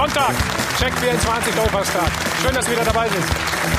Sonntag, Check 24 Golferstag. Schön, dass Sie wieder dabei sind.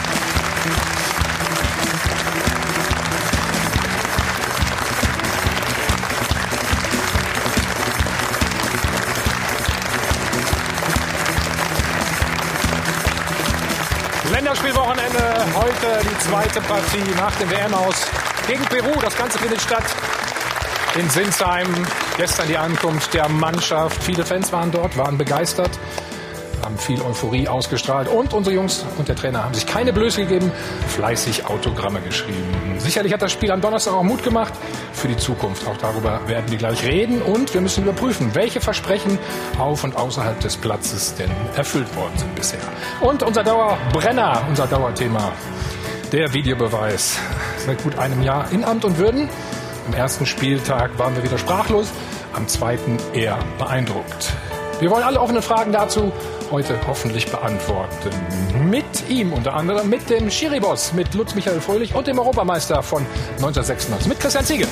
Länderspielwochenende, heute die zweite Partie nach dem WM-Aus gegen Peru. Das Ganze findet statt in Sinsheim. Gestern die Ankunft der Mannschaft. Viele Fans waren dort, waren begeistert, haben viel Euphorie ausgestrahlt. Und unsere Jungs und der Trainer haben sich keine Blöße gegeben, fleißig Autogramme geschrieben. Sicherlich hat das Spiel am Donnerstag auch Mut gemacht für die Zukunft. Auch darüber werden wir gleich reden. Und wir müssen überprüfen, welche Versprechen auf und außerhalb des Platzes denn erfüllt worden sind bisher. Und unser Dauerbrenner, unser Dauerthema, der Videobeweis. Seit gut einem Jahr in Amt und Würden. Am ersten Spieltag waren wir wieder sprachlos, am zweiten eher beeindruckt. Wir wollen alle offenen Fragen dazu heute hoffentlich beantworten. Mit ihm unter anderem, mit dem Schiri-Boss, mit Lutz Michael Fröhlich und dem Europameister von 1996, mit Christian Ziege.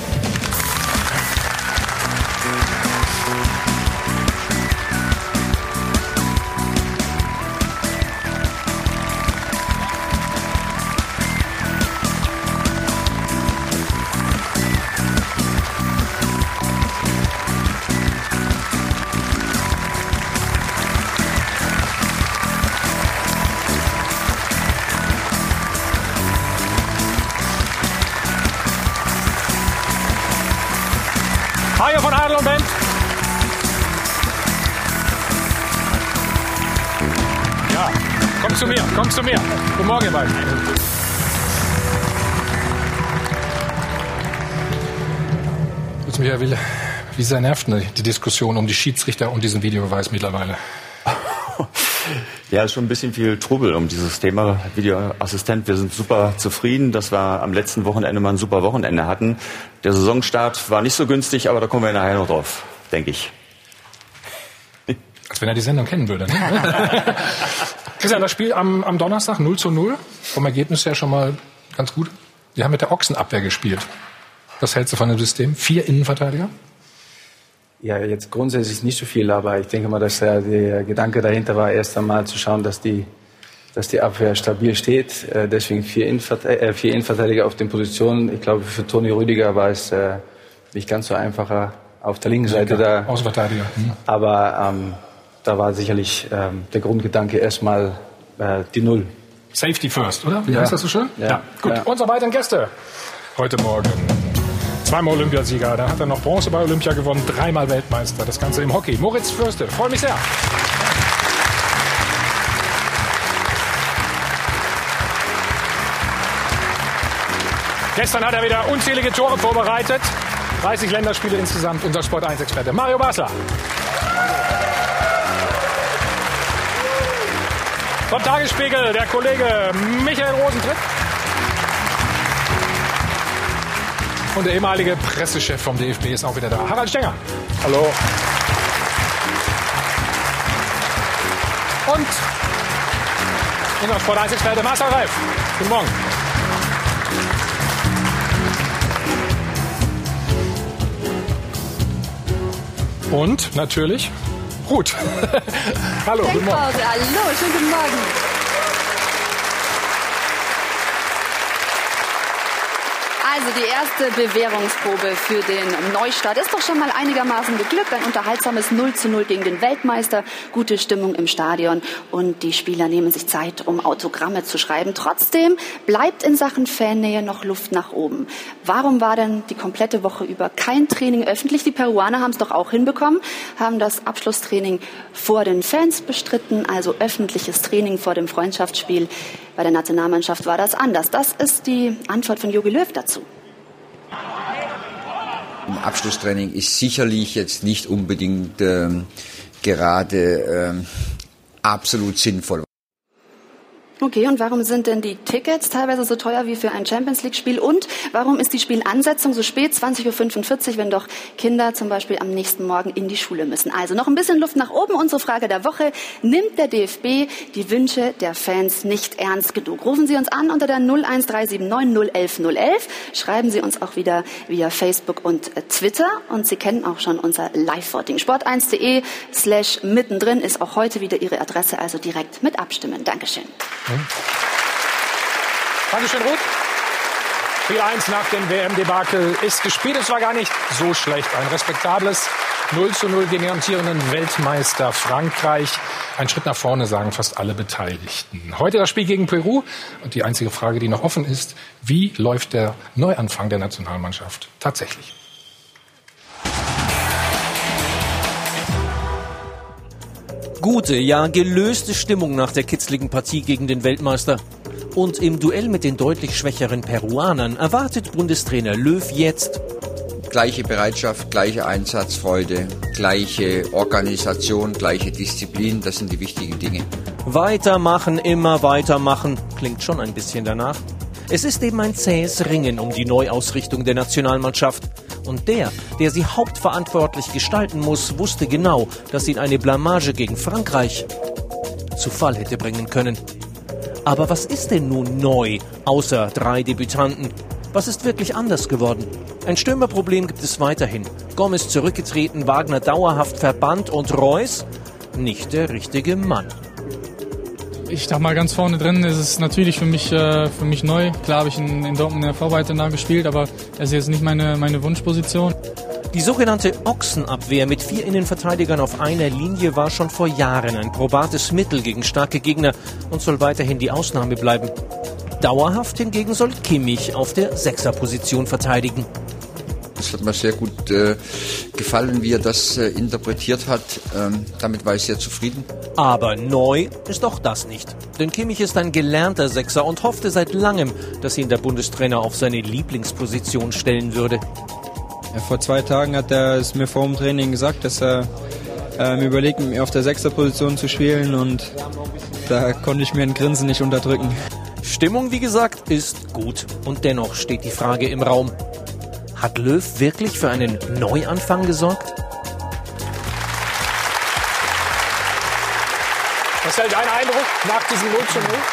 Hajo von Adel und Bent. Ja, komm zu mir, komm zu mir. Guten Morgen, ihr beiden. Lutz Michael, wie sehr nervt die Diskussion um die Schiedsrichter und diesen Videobeweis mittlerweile? Ja, ist schon ein bisschen viel Trubel um dieses Thema Videoassistent. Wir sind super zufrieden, dass wir am letzten Wochenende mal ein super Wochenende hatten. Der Saisonstart war nicht so günstig, aber da kommen wir nachher noch drauf, denke ich. Als wenn er die Sendung kennen würde. Ne? Christian, das Spiel am Donnerstag 0:0. Vom Ergebnis her schon mal ganz gut. Wir haben mit der Ochsenabwehr gespielt. Was hältst du von dem System? 4 Innenverteidiger? Ja, jetzt grundsätzlich nicht so viel, aber ich denke mal, dass der Gedanke dahinter war, erst einmal zu schauen, dass die Abwehr stabil steht. Deswegen 4 Innenverteidiger auf den Positionen. Ich glaube, für Toni Rüdiger war es nicht ganz so einfacher auf der linken Seite da. Außenverteidiger. Aber da war sicherlich der Grundgedanke erstmal die Null. Safety first, oder? Wie heißt das so schön? Ja. Gut, ja. Unsere beiden Gäste heute Morgen. 2-mal Olympiasieger, dann hat er noch Bronze bei Olympia gewonnen, 3-mal Weltmeister. Das Ganze im Hockey. Moritz Fürste, freue mich sehr. Gestern hat er wieder unzählige Tore vorbereitet. 30 Länderspiele insgesamt. Unser Sport1-Experte Mario Basler. Vom Tagesspiegel der Kollege Michael Rosentritt. Und der ehemalige Pressechef vom DFB ist auch wieder da. Harald Stenger. Hallo. Und unser Sport1-Experte Marcel Reif. Guten Morgen. Und natürlich Ruth. Hallo, guten Morgen. Hallo, schönen guten Morgen. Also die erste Bewährungsprobe für den Neustart ist doch schon mal einigermaßen geglückt. Ein unterhaltsames 0:0 gegen den Weltmeister, gute Stimmung im Stadion und die Spieler nehmen sich Zeit, um Autogramme zu schreiben. Trotzdem bleibt in Sachen Fannähe noch Luft nach oben. Warum war denn die komplette Woche über kein Training öffentlich? Die Peruaner haben es doch auch hinbekommen, haben das Abschlusstraining vor den Fans bestritten, also öffentliches Training vor dem Freundschaftsspiel. Bei der Nationalmannschaft war das anders. Das ist die Antwort von Jogi Löw dazu. Im Abschlusstraining ist sicherlich jetzt nicht unbedingt gerade absolut sinnvoll. Okay, und warum sind denn die Tickets teilweise so teuer wie für ein Champions-League-Spiel? Und warum ist die Spielansetzung so spät, 20.45 Uhr, wenn doch Kinder zum Beispiel am nächsten Morgen in die Schule müssen? Also noch ein bisschen Luft nach oben. Unsere Frage der Woche: Nimmt der DFB die Wünsche der Fans nicht ernst genug? Rufen Sie uns an unter der 01379 011 011. Schreiben Sie uns auch wieder via Facebook und Twitter. Und Sie kennen auch schon unser Live-Voting. Sport1.de/mittendrin ist auch heute wieder Ihre Adresse, also direkt mit abstimmen. Dankeschön. Dankeschön, Ruth. Spiel 1 nach dem WM-Debakel ist gespielt. Es war gar nicht so schlecht. Ein respektables 0:0 gegen den amtierenden Weltmeister Frankreich. Ein Schritt nach vorne, sagen fast alle Beteiligten. Heute das Spiel gegen Peru. Und die einzige Frage, die noch offen ist: Wie läuft der Neuanfang der Nationalmannschaft tatsächlich? Gute, ja gelöste Stimmung nach der kitzligen Partie gegen den Weltmeister. Und im Duell mit den deutlich schwächeren Peruanern erwartet Bundestrainer Löw jetzt Gleiche Bereitschaft, gleiche Einsatzfreude, gleiche Organisation, gleiche Disziplin, das sind die wichtigen Dinge. weitermachen, immer weitermachen. Klingt schon ein bisschen danach. Es ist eben ein zähes Ringen um die Neuausrichtung der Nationalmannschaft. Und der sie hauptverantwortlich gestalten muss, wusste genau, dass ihn eine Blamage gegen Frankreich zu Fall hätte bringen können. Aber was ist denn nun neu, außer 3 Debütanten? Was ist wirklich anders geworden? Ein Stürmerproblem gibt es weiterhin. Gomez zurückgetreten, Wagner dauerhaft verbannt und Reus nicht der richtige Mann. Ich dachte mal, ganz vorne drin ist es natürlich für mich neu. Klar habe ich in Dortmund in der Vorbereitung da gespielt, aber das ist jetzt nicht meine Wunschposition. Die sogenannte Ochsenabwehr mit 4 Innenverteidigern auf einer Linie war schon vor Jahren ein probates Mittel gegen starke Gegner und soll weiterhin die Ausnahme bleiben. Dauerhaft hingegen soll Kimmich auf der 6er-Position verteidigen. Es hat mir sehr gut gefallen, wie er das interpretiert hat. Damit war ich sehr zufrieden. Aber neu ist auch das nicht. Denn Kimmich ist ein gelernter Sechser und hoffte seit langem, dass ihn der Bundestrainer auf seine Lieblingsposition stellen würde. Ja, vor 2 Tagen hat er es mir vor dem Training gesagt, dass er mir überlegt, mit mir auf der 6er-Position zu spielen, und da konnte ich mir ein Grinsen nicht unterdrücken. Stimmung, wie gesagt, ist gut. Und dennoch steht die Frage im Raum: Hat Löw wirklich für einen Neuanfang gesorgt? Was ist dein Eindruck nach diesem 0:0?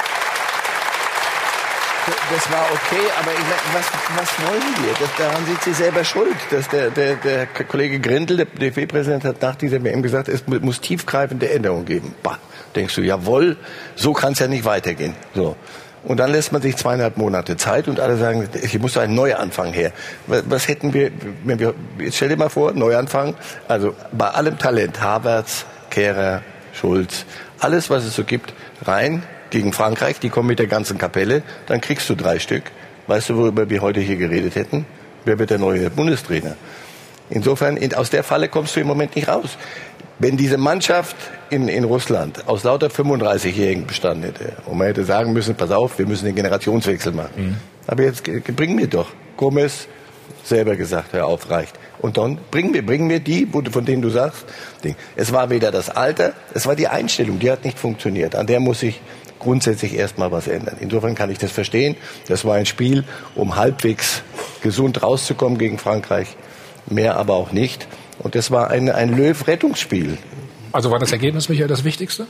Das war okay, aber ich meine, was wollen wir? Daran sind Sie selber schuld. Der Kollege Grindel, der DFB-Präsident, hat nach dieser WM gesagt, es muss tiefgreifende Änderungen geben. Bah, denkst du, jawohl, so kann es ja nicht weitergehen. So. Und dann lässt man sich 2,5 Monate Zeit und alle sagen, hier muss ein Neuanfang her. Was hätten wir, jetzt stell dir mal vor, Neuanfang, also bei allem Talent, Havertz, Kehrer, Schulz, alles, was es so gibt, rein gegen Frankreich, die kommen mit der ganzen Kapelle, dann kriegst du 3 Stück. Weißt du, worüber wir heute hier geredet hätten? Wer wird der neue Bundestrainer? Insofern, aus der Falle kommst du im Moment nicht raus. Wenn diese Mannschaft in Russland aus lauter 35-Jährigen bestanden hätte und man hätte sagen müssen, pass auf, wir müssen den Generationswechsel machen. Aber jetzt bringen wir doch. Gomez, selber gesagt, hör auf, reicht. Und dann bringen wir die, von denen du sagst. Es war weder das Alter, es war die Einstellung, die hat nicht funktioniert. An der muss sich grundsätzlich erstmal was ändern. Insofern kann ich das verstehen. Das war ein Spiel, um halbwegs gesund rauszukommen gegen Frankreich. Mehr aber auch nicht. Und das war ein Löw-Rettungsspiel. Also war das Ergebnis, Michael, das Wichtigste?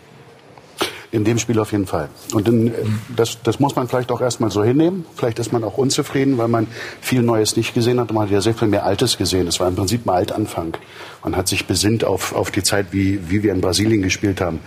In dem Spiel auf jeden Fall. Und das muss man vielleicht auch erstmal so hinnehmen. Vielleicht ist man auch unzufrieden, weil man viel Neues nicht gesehen hat. Und man hat ja sehr viel mehr Altes gesehen. Es war im Prinzip ein Altanfang. Man hat sich besinnt auf die Zeit, wie wir in Brasilien gespielt haben.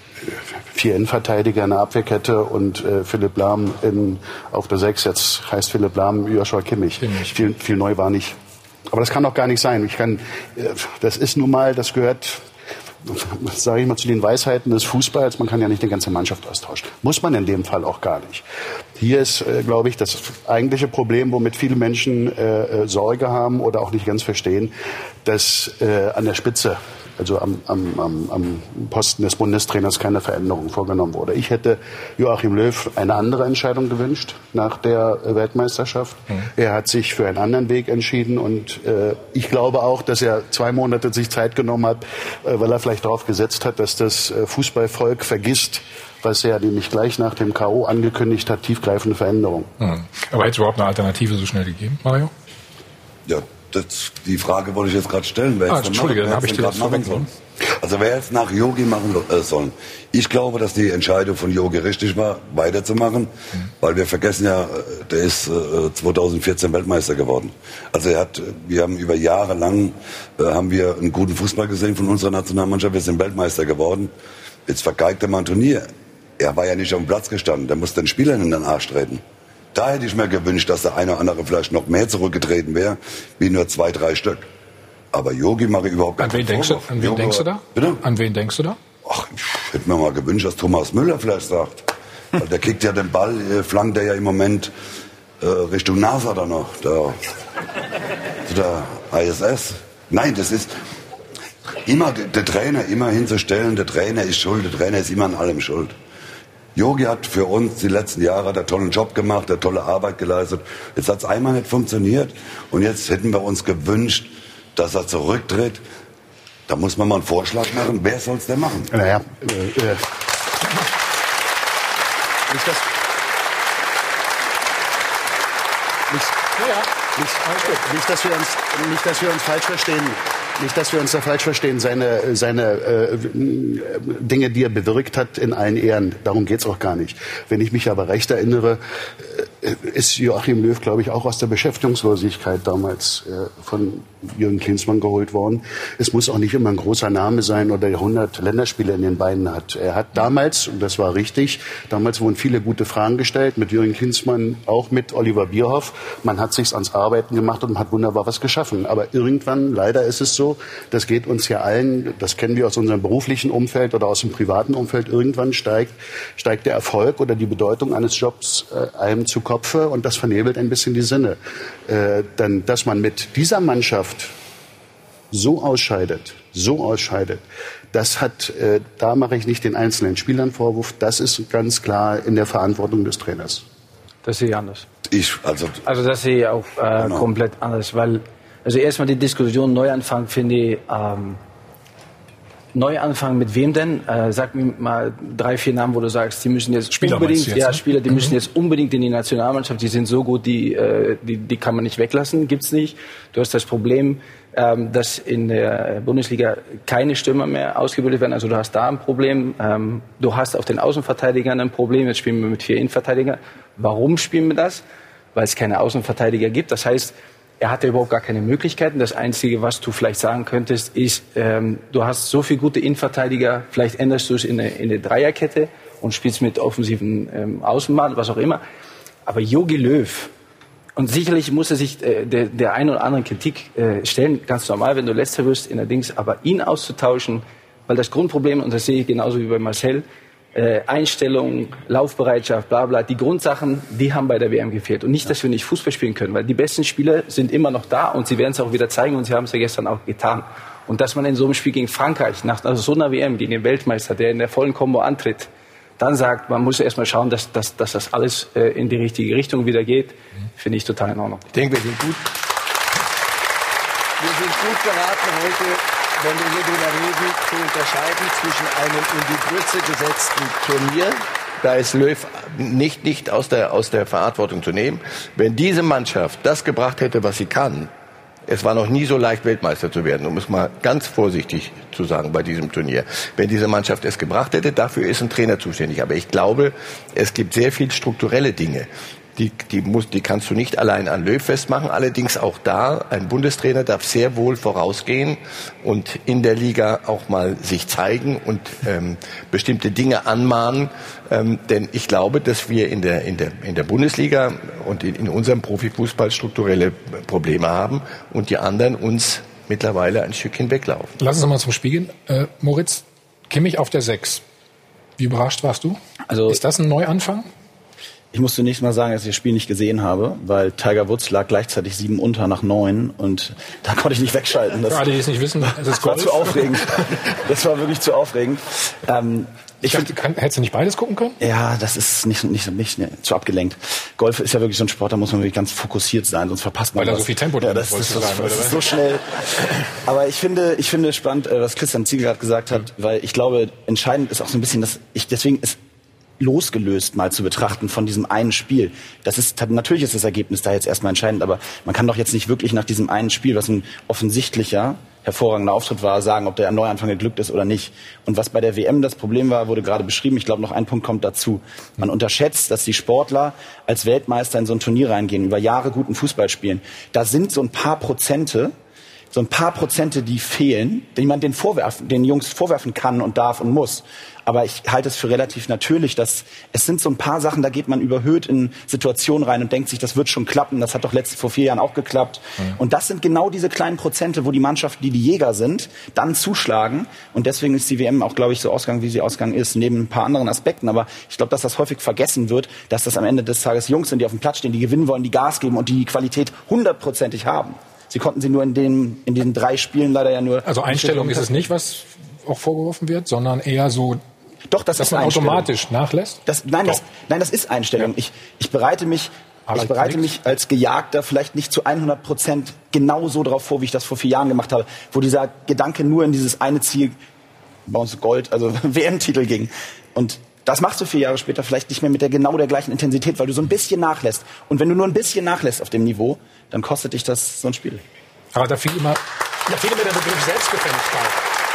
4 Innenverteidiger in der Abwehrkette und Philipp Lahm auf der 6. Jetzt heißt Philipp Lahm Joshua Kimmich. Viel neu war nicht. Aber das kann doch gar nicht sein. Das ist nun mal, das gehört, sage ich mal, zu den Weisheiten des Fußballs. Man kann ja nicht die ganze Mannschaft austauschen. Muss man in dem Fall auch gar nicht. Hier ist, glaube ich, das eigentliche Problem, womit viele Menschen Sorge haben oder auch nicht ganz verstehen, dass an der Spitze, also am Posten des Bundestrainers, keine Veränderung vorgenommen wurde. Ich hätte Joachim Löw eine andere Entscheidung gewünscht nach der Weltmeisterschaft. Er hat sich für einen anderen Weg entschieden und ich glaube auch, dass er 2 Monate sich Zeit genommen hat, weil er vielleicht darauf gesetzt hat, dass das Fußballvolk vergisst, was er nämlich gleich nach dem K.O. angekündigt hat, tiefgreifende Veränderungen. Aber hätte es überhaupt eine Alternative so schnell gegeben, Mario? Ja, die Frage wollte ich jetzt gerade stellen. Entschuldige, dann habe ich dir das verwechselt. Also wer jetzt nach Jogi machen soll. Ich glaube, dass die Entscheidung von Jogi richtig war, weiterzumachen, weil wir vergessen ja, der ist 2014 Weltmeister geworden. Also wir haben über Jahre lang haben wir einen guten Fußball gesehen von unserer Nationalmannschaft. Wir sind Weltmeister geworden. Jetzt vergeigt er mal ein Turnier. Er war ja nicht auf dem Platz gestanden. Der muss den Spielern in den Arsch treten. Da hätte ich mir gewünscht, dass der eine oder andere vielleicht noch mehr zurückgetreten wäre, wie nur 2, 3 Stück. Aber Yogi mache ich überhaupt keinen Vorwurf. An wen denkst du da? Bitte? An wen denkst du da? Ach, ich hätte mir mal gewünscht, dass Thomas Müller vielleicht sagt. Weil der kickt ja den Ball, flankt er ja im Moment Richtung NASA da noch. Da, zu der ISS. Nein, das ist immer der Trainer immer hinzustellen, der Trainer ist schuld, der Trainer ist immer an allem schuld. Jogi hat für uns die letzten Jahre einen tollen Job gemacht, eine tolle Arbeit geleistet. Jetzt hat es einmal nicht funktioniert und jetzt hätten wir uns gewünscht, dass er zurücktritt. Da muss man mal einen Vorschlag machen. Wer soll es denn machen? Naja, nicht, dass wir uns falsch verstehen. Nicht, dass wir uns da falsch verstehen. Seine Dinge, die er bewirkt hat, in allen Ehren. Darum geht's auch gar nicht. Wenn ich mich aber recht erinnere, ist Joachim Löw, glaube ich, auch aus der Beschäftigungslosigkeit damals von Jürgen Klinsmann geholt worden. Es muss auch nicht immer ein großer Name sein oder 100 Länderspiele in den Beinen hat. Er hat damals, und das war richtig, damals wurden viele gute Fragen gestellt, mit Jürgen Klinsmann, auch mit Oliver Bierhoff. Man hat sich's ans Arbeiten gemacht und hat wunderbar was geschaffen. Aber irgendwann, leider ist es so, das geht uns ja allen, das kennen wir aus unserem beruflichen Umfeld oder aus dem privaten Umfeld, irgendwann steigt der Erfolg oder die Bedeutung eines Jobs einem zu Kopfe und das vernebelt ein bisschen die Sinne. Dann, dass man mit dieser Mannschaft so ausscheidet, das hat, da mache ich nicht den einzelnen Spielern Vorwurf, das ist ganz klar in der Verantwortung des Trainers. Das sehe ich anders. Also das sehe ich auch komplett anders, weil also erstmal die Diskussion Neuanfang finde ich, Neuanfang mit wem denn? Sag mir mal 3, 4 Namen, wo du sagst, die müssen jetzt Spieler unbedingt, Spieler, die müssen jetzt unbedingt in die Nationalmannschaft, die sind so gut, die kann man nicht weglassen, gibt's nicht. Du hast das Problem, dass in der Bundesliga keine Stürmer mehr ausgebildet werden, also du hast da ein Problem. Du hast auf den Außenverteidigern ein Problem, jetzt spielen wir mit 4 Innenverteidigern. Warum spielen wir das? Weil es keine Außenverteidiger gibt, das heißt, er hatte überhaupt gar keine Möglichkeiten. Das Einzige, was du vielleicht sagen könntest, ist, du hast so viele gute Innenverteidiger, vielleicht änderst du es in eine Dreierkette und spielst mit offensiven Außenbahn, was auch immer. Aber Jogi Löw, und sicherlich muss er sich der einen oder anderen Kritik stellen, ganz normal, wenn du Letzter wirst in der Dings, aber ihn auszutauschen, weil das Grundproblem, und das sehe ich genauso wie bei Marcel, Einstellung, Laufbereitschaft, bla bla, die Grundsachen, die haben bei der WM gefehlt. Und nicht, dass wir nicht Fußball spielen können, weil die besten Spieler sind immer noch da und sie werden es auch wieder zeigen und sie haben es ja gestern auch getan. Und dass man in so einem Spiel gegen Frankreich, nach so einer WM, gegen den Weltmeister, der in der vollen Kombo antritt, dann sagt, man muss erstmal schauen, dass das alles in die richtige Richtung wieder geht, finde ich total in Ordnung. Ich denke, wir sind gut beraten heute, wenn wir hier drüber reden, zu unterscheiden zwischen einem in die Grütze gesetzten Turnier, da ist Löw nicht aus der Verantwortung zu nehmen. Wenn diese Mannschaft das gebracht hätte, was sie kann, es war noch nie so leicht, Weltmeister zu werden, um es mal ganz vorsichtig zu sagen bei diesem Turnier. Wenn diese Mannschaft es gebracht hätte, dafür ist ein Trainer zuständig. Aber ich glaube, es gibt sehr viel strukturelle Dinge. Die kannst du nicht allein an Löw festmachen. Allerdings auch da, ein Bundestrainer darf sehr wohl vorausgehen und in der Liga auch mal sich zeigen und bestimmte Dinge anmahnen. Denn ich glaube, dass wir in der Bundesliga und in unserem Profifußball strukturelle Probleme haben und die anderen uns mittlerweile ein Stückchen weglaufen. Lass uns mal zum Spiel gehen. Moritz, Kimmich auf der 6. Wie überrascht warst du? Also, ist das ein Neuanfang? Ich muss zunächst mal sagen, dass ich das Spiel nicht gesehen habe, weil Tiger Woods lag gleichzeitig 7 unter nach 9 und da konnte ich nicht wegschalten. Das, für alle, die es nicht wissen, das war zu aufregend. Das war wirklich zu aufregend. Hättest du nicht beides gucken können? Ja, das ist nicht zu abgelenkt. Golf ist ja wirklich so ein Sport, da muss man wirklich ganz fokussiert sein, sonst verpasst man weil da so viel Tempo drin ist. Das ist so schnell. Aber ich finde spannend, was Christian Ziegler gerade gesagt hat, weil ich glaube, entscheidend ist auch so ein bisschen, dass deswegen ist losgelöst mal zu betrachten von diesem einen Spiel. Natürlich ist das Ergebnis da jetzt erstmal entscheidend, aber man kann doch jetzt nicht wirklich nach diesem einen Spiel, was ein offensichtlicher, hervorragender Auftritt war, sagen, ob der Neuanfang geglückt ist oder nicht. Und was bei der WM das Problem war, wurde gerade beschrieben. Ich glaube, noch ein Punkt kommt dazu. Man unterschätzt, dass die Sportler als Weltmeister in so ein Turnier reingehen, über Jahre guten Fußball spielen. Da sind so ein paar Prozente, die fehlen, die man den Jungs vorwerfen kann und darf und muss. Aber ich halte es für relativ natürlich, dass es sind so ein paar Sachen, da geht man überhöht in Situationen rein und denkt sich, das wird schon klappen. Das hat doch vor 4 Jahren auch geklappt. Mhm. Und das sind genau diese kleinen Prozente, wo die Mannschaften, die Jäger sind, dann zuschlagen. Und deswegen ist die WM auch, glaube ich, so ausgegangen, wie sie ausgegangen ist, neben ein paar anderen Aspekten. Aber ich glaube, dass das häufig vergessen wird, dass das am Ende des Tages Jungs sind, die auf dem Platz stehen, die gewinnen wollen, die Gas geben und die Qualität 100%ig haben. Sie konnten sie nur in den 3 Spielen leider ja nur... Also Einstellung ist es nicht, was auch vorgeworfen wird, sondern eher so, doch, dass man automatisch nachlässt? Nein, das ist Einstellung. Ja. Ich bereite mich als Gejagter vielleicht nicht zu 100% genau so drauf vor, wie ich das vor 4 Jahren gemacht habe, wo dieser Gedanke nur in dieses eine Ziel, bei uns Gold, also WM-Titel ging. Und das machst du 4 Jahre später vielleicht nicht mehr mit der gleichen Intensität, weil du so ein bisschen nachlässt. Und wenn du nur ein bisschen nachlässt auf dem Niveau, dann kostet dich das so ein Spiel. Aber da fiel immer der Begriff Selbstgefälligkeit.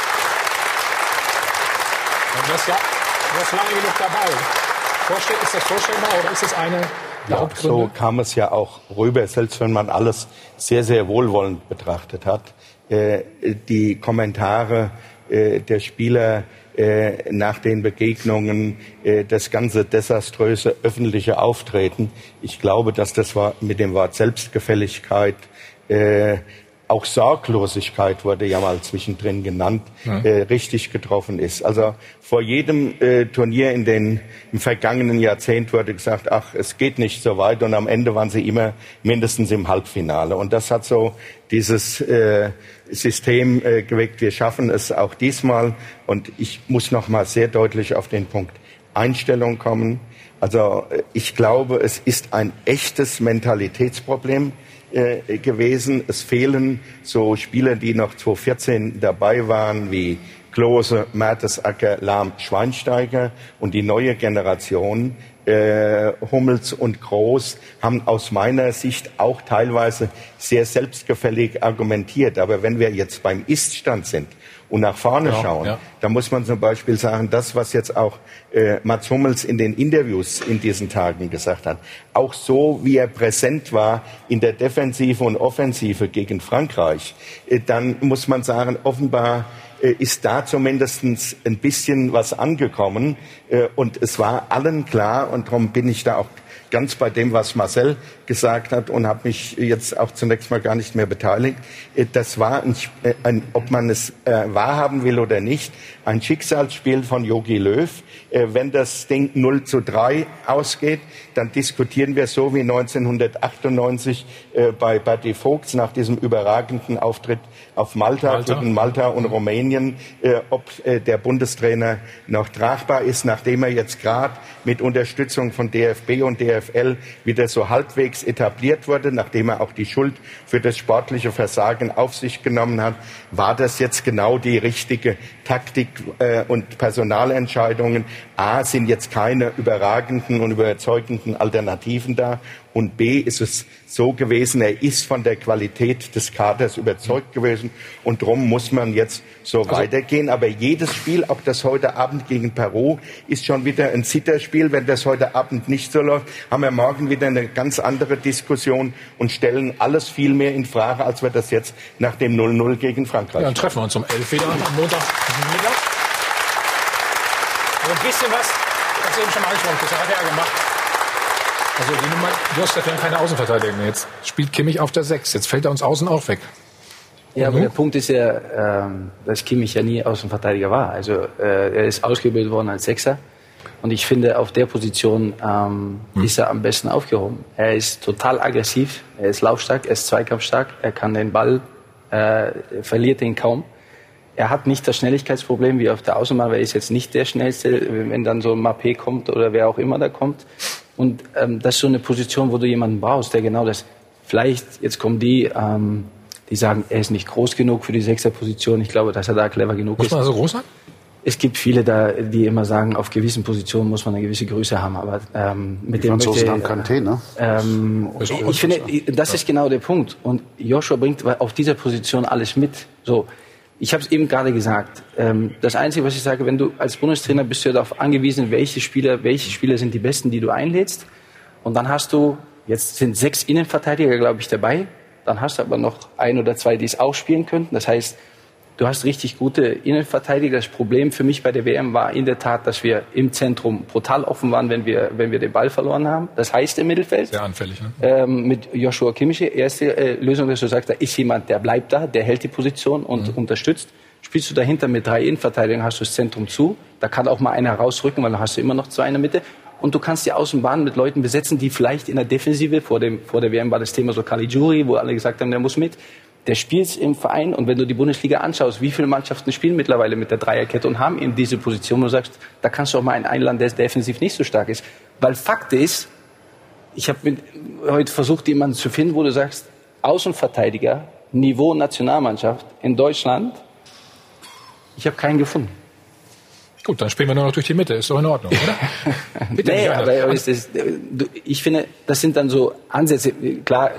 Und das ist lange genug dabei. Ist das vorstellbar oder ist es eine der Hauptgründe? So kam es ja auch rüber, selbst wenn man alles sehr, sehr wohlwollend betrachtet hat. Die Kommentare der Spieler nach den Begegnungen, das ganze desaströse öffentliche Auftreten. Ich glaube, dass das mit dem Wort Selbstgefälligkeit, auch Sorglosigkeit wurde ja mal zwischendrin genannt, richtig getroffen ist. Also vor jedem Turnier im vergangenen Jahrzehnt wurde gesagt, ach, es geht nicht so weit, und am Ende waren sie immer mindestens im Halbfinale. Und das hat so dieses System geweckt. Wir schaffen es auch diesmal. Und ich muss noch mal sehr deutlich auf den Punkt Einstellung kommen. Also ich glaube, es ist ein echtes Mentalitätsproblem gewesen. Es fehlen so Spieler, die noch 2014 dabei waren, wie Klose, Mertesacker, Lahm, Schweinsteiger, und die neue Generation, Hummels und Groß, haben aus meiner Sicht auch teilweise sehr selbstgefällig argumentiert. Aber wenn wir jetzt beim Ist-Stand sind und nach vorne schauen, da muss man zum Beispiel sagen, das, was jetzt auch Mats Hummels in den Interviews in diesen Tagen gesagt hat, auch so, wie er präsent war in der Defensive und Offensive gegen Frankreich, dann muss man sagen, offenbar ist da zumindest ein bisschen was angekommen. Und es war allen klar, und darum bin ich da auch ganz bei dem, was Marcel gesagt hat, und habe mich jetzt auch zunächst mal gar nicht mehr beteiligt. Das war, ob man es wahrhaben will oder nicht, ein Schicksalsspiel von Jogi Löw. Wenn das Ding 0:3 ausgeht, dann diskutieren wir so wie 1998 bei Berti Vogts nach diesem überragenden Auftritt auf Malta gegen Malta und Rumänien, ob der Bundestrainer noch tragbar ist, nachdem er jetzt gerade mit Unterstützung von DFB und DFL wieder so halbwegs etabliert wurde, nachdem er auch die Schuld für das sportliche Versagen auf sich genommen hat. War das jetzt genau die richtige Taktik und Personalentscheidungen? A, sind jetzt keine überragenden und überzeugenden Alternativen da. Und B, ist es so gewesen, er ist von der Qualität des Kaders überzeugt gewesen. Und darum muss man jetzt so weitergehen. Aber jedes Spiel, auch das heute Abend gegen Peru, ist schon wieder ein Zitterspiel. Wenn das heute Abend nicht so läuft, haben wir morgen wieder eine ganz andere Diskussion und stellen alles viel mehr in Frage, als wir das jetzt nach dem 0:0 gegen Frankreich. Ja, dann treffen wir uns um 11 wieder am Montagmittag. Also ein bisschen was, das eben schon mal angesprochen, das hat er gemacht. Also die Nummer, du hast ja keine Außenverteidigung. Jetzt spielt Kimmich auf der 6. Jetzt fällt er uns außen auch weg. Ja, aber der Punkt ist ja, dass Kimmich ja nie Außenverteidiger war. Also er ist ausgebildet worden als Sechser. Und ich finde, auf der Position ist er am besten aufgehoben. Er ist total aggressiv, er ist laufstark, er ist zweikampfstark, er kann den Ball, verliert ihn kaum. Er hat nicht das Schnelligkeitsproblem wie auf der Außenbahn, weil er ist jetzt nicht der Schnellste, wenn dann so ein Mappé kommt oder wer auch immer da kommt. Und das ist so eine Position, wo du jemanden brauchst, der genau das, vielleicht, jetzt kommen die sagen, er ist nicht groß genug für die Sechserposition. Ich glaube, dass er da clever genug ist. Muss man so groß sein? Es gibt viele da, die immer sagen, auf gewissen Positionen muss man eine gewisse Größe haben. Aber mit dem Franzosen haben Kanté, ne? Ich finde, das ist genau der Punkt. Und Joshua bringt auf dieser Position alles mit. So, ich habe es eben gerade gesagt. Das Einzige, was ich sage, wenn du als Bundestrainer bist, du darauf angewiesen, welche Spieler sind die besten, die du einlädst. Und dann hast du, jetzt sind 6 Innenverteidiger, glaube ich, dabei. Dann hast du aber noch 1 oder 2, die es auch spielen könnten. Das heißt, du hast richtig gute Innenverteidiger. Das Problem für mich bei der WM war in der Tat, dass wir im Zentrum brutal offen waren, wenn wir den Ball verloren haben. Das heißt im Mittelfeld. Sehr anfällig, ne? Mit Joshua Kimmich. Erste Lösung, dass du sagst, da ist jemand, der bleibt da, der hält die Position und unterstützt. Spielst du dahinter mit 3 Innenverteidigern, hast du das Zentrum zu. Da kann auch mal einer rausrücken, weil dann hast du immer noch 2 in der Mitte. Und du kannst die Außenbahn mit Leuten besetzen, die vielleicht in der Defensive, vor der WM war das Thema so Caligiuri, wo alle gesagt haben, der muss mit. Der spielt im Verein, und wenn du die Bundesliga anschaust, wie viele Mannschaften spielen mittlerweile mit der Dreierkette und haben eben diese Position, wo du sagst, da kannst du auch mal einen einladen, der defensiv nicht so stark ist. Weil Fakt ist, ich habe heute versucht, jemanden zu finden, wo du sagst, Außenverteidiger, Niveau Nationalmannschaft in Deutschland, ich habe keinen gefunden. Gut, dann spielen wir nur noch durch die Mitte. Ist doch in Ordnung, oder? Nee, aber ich finde, das sind dann so Ansätze. Klar,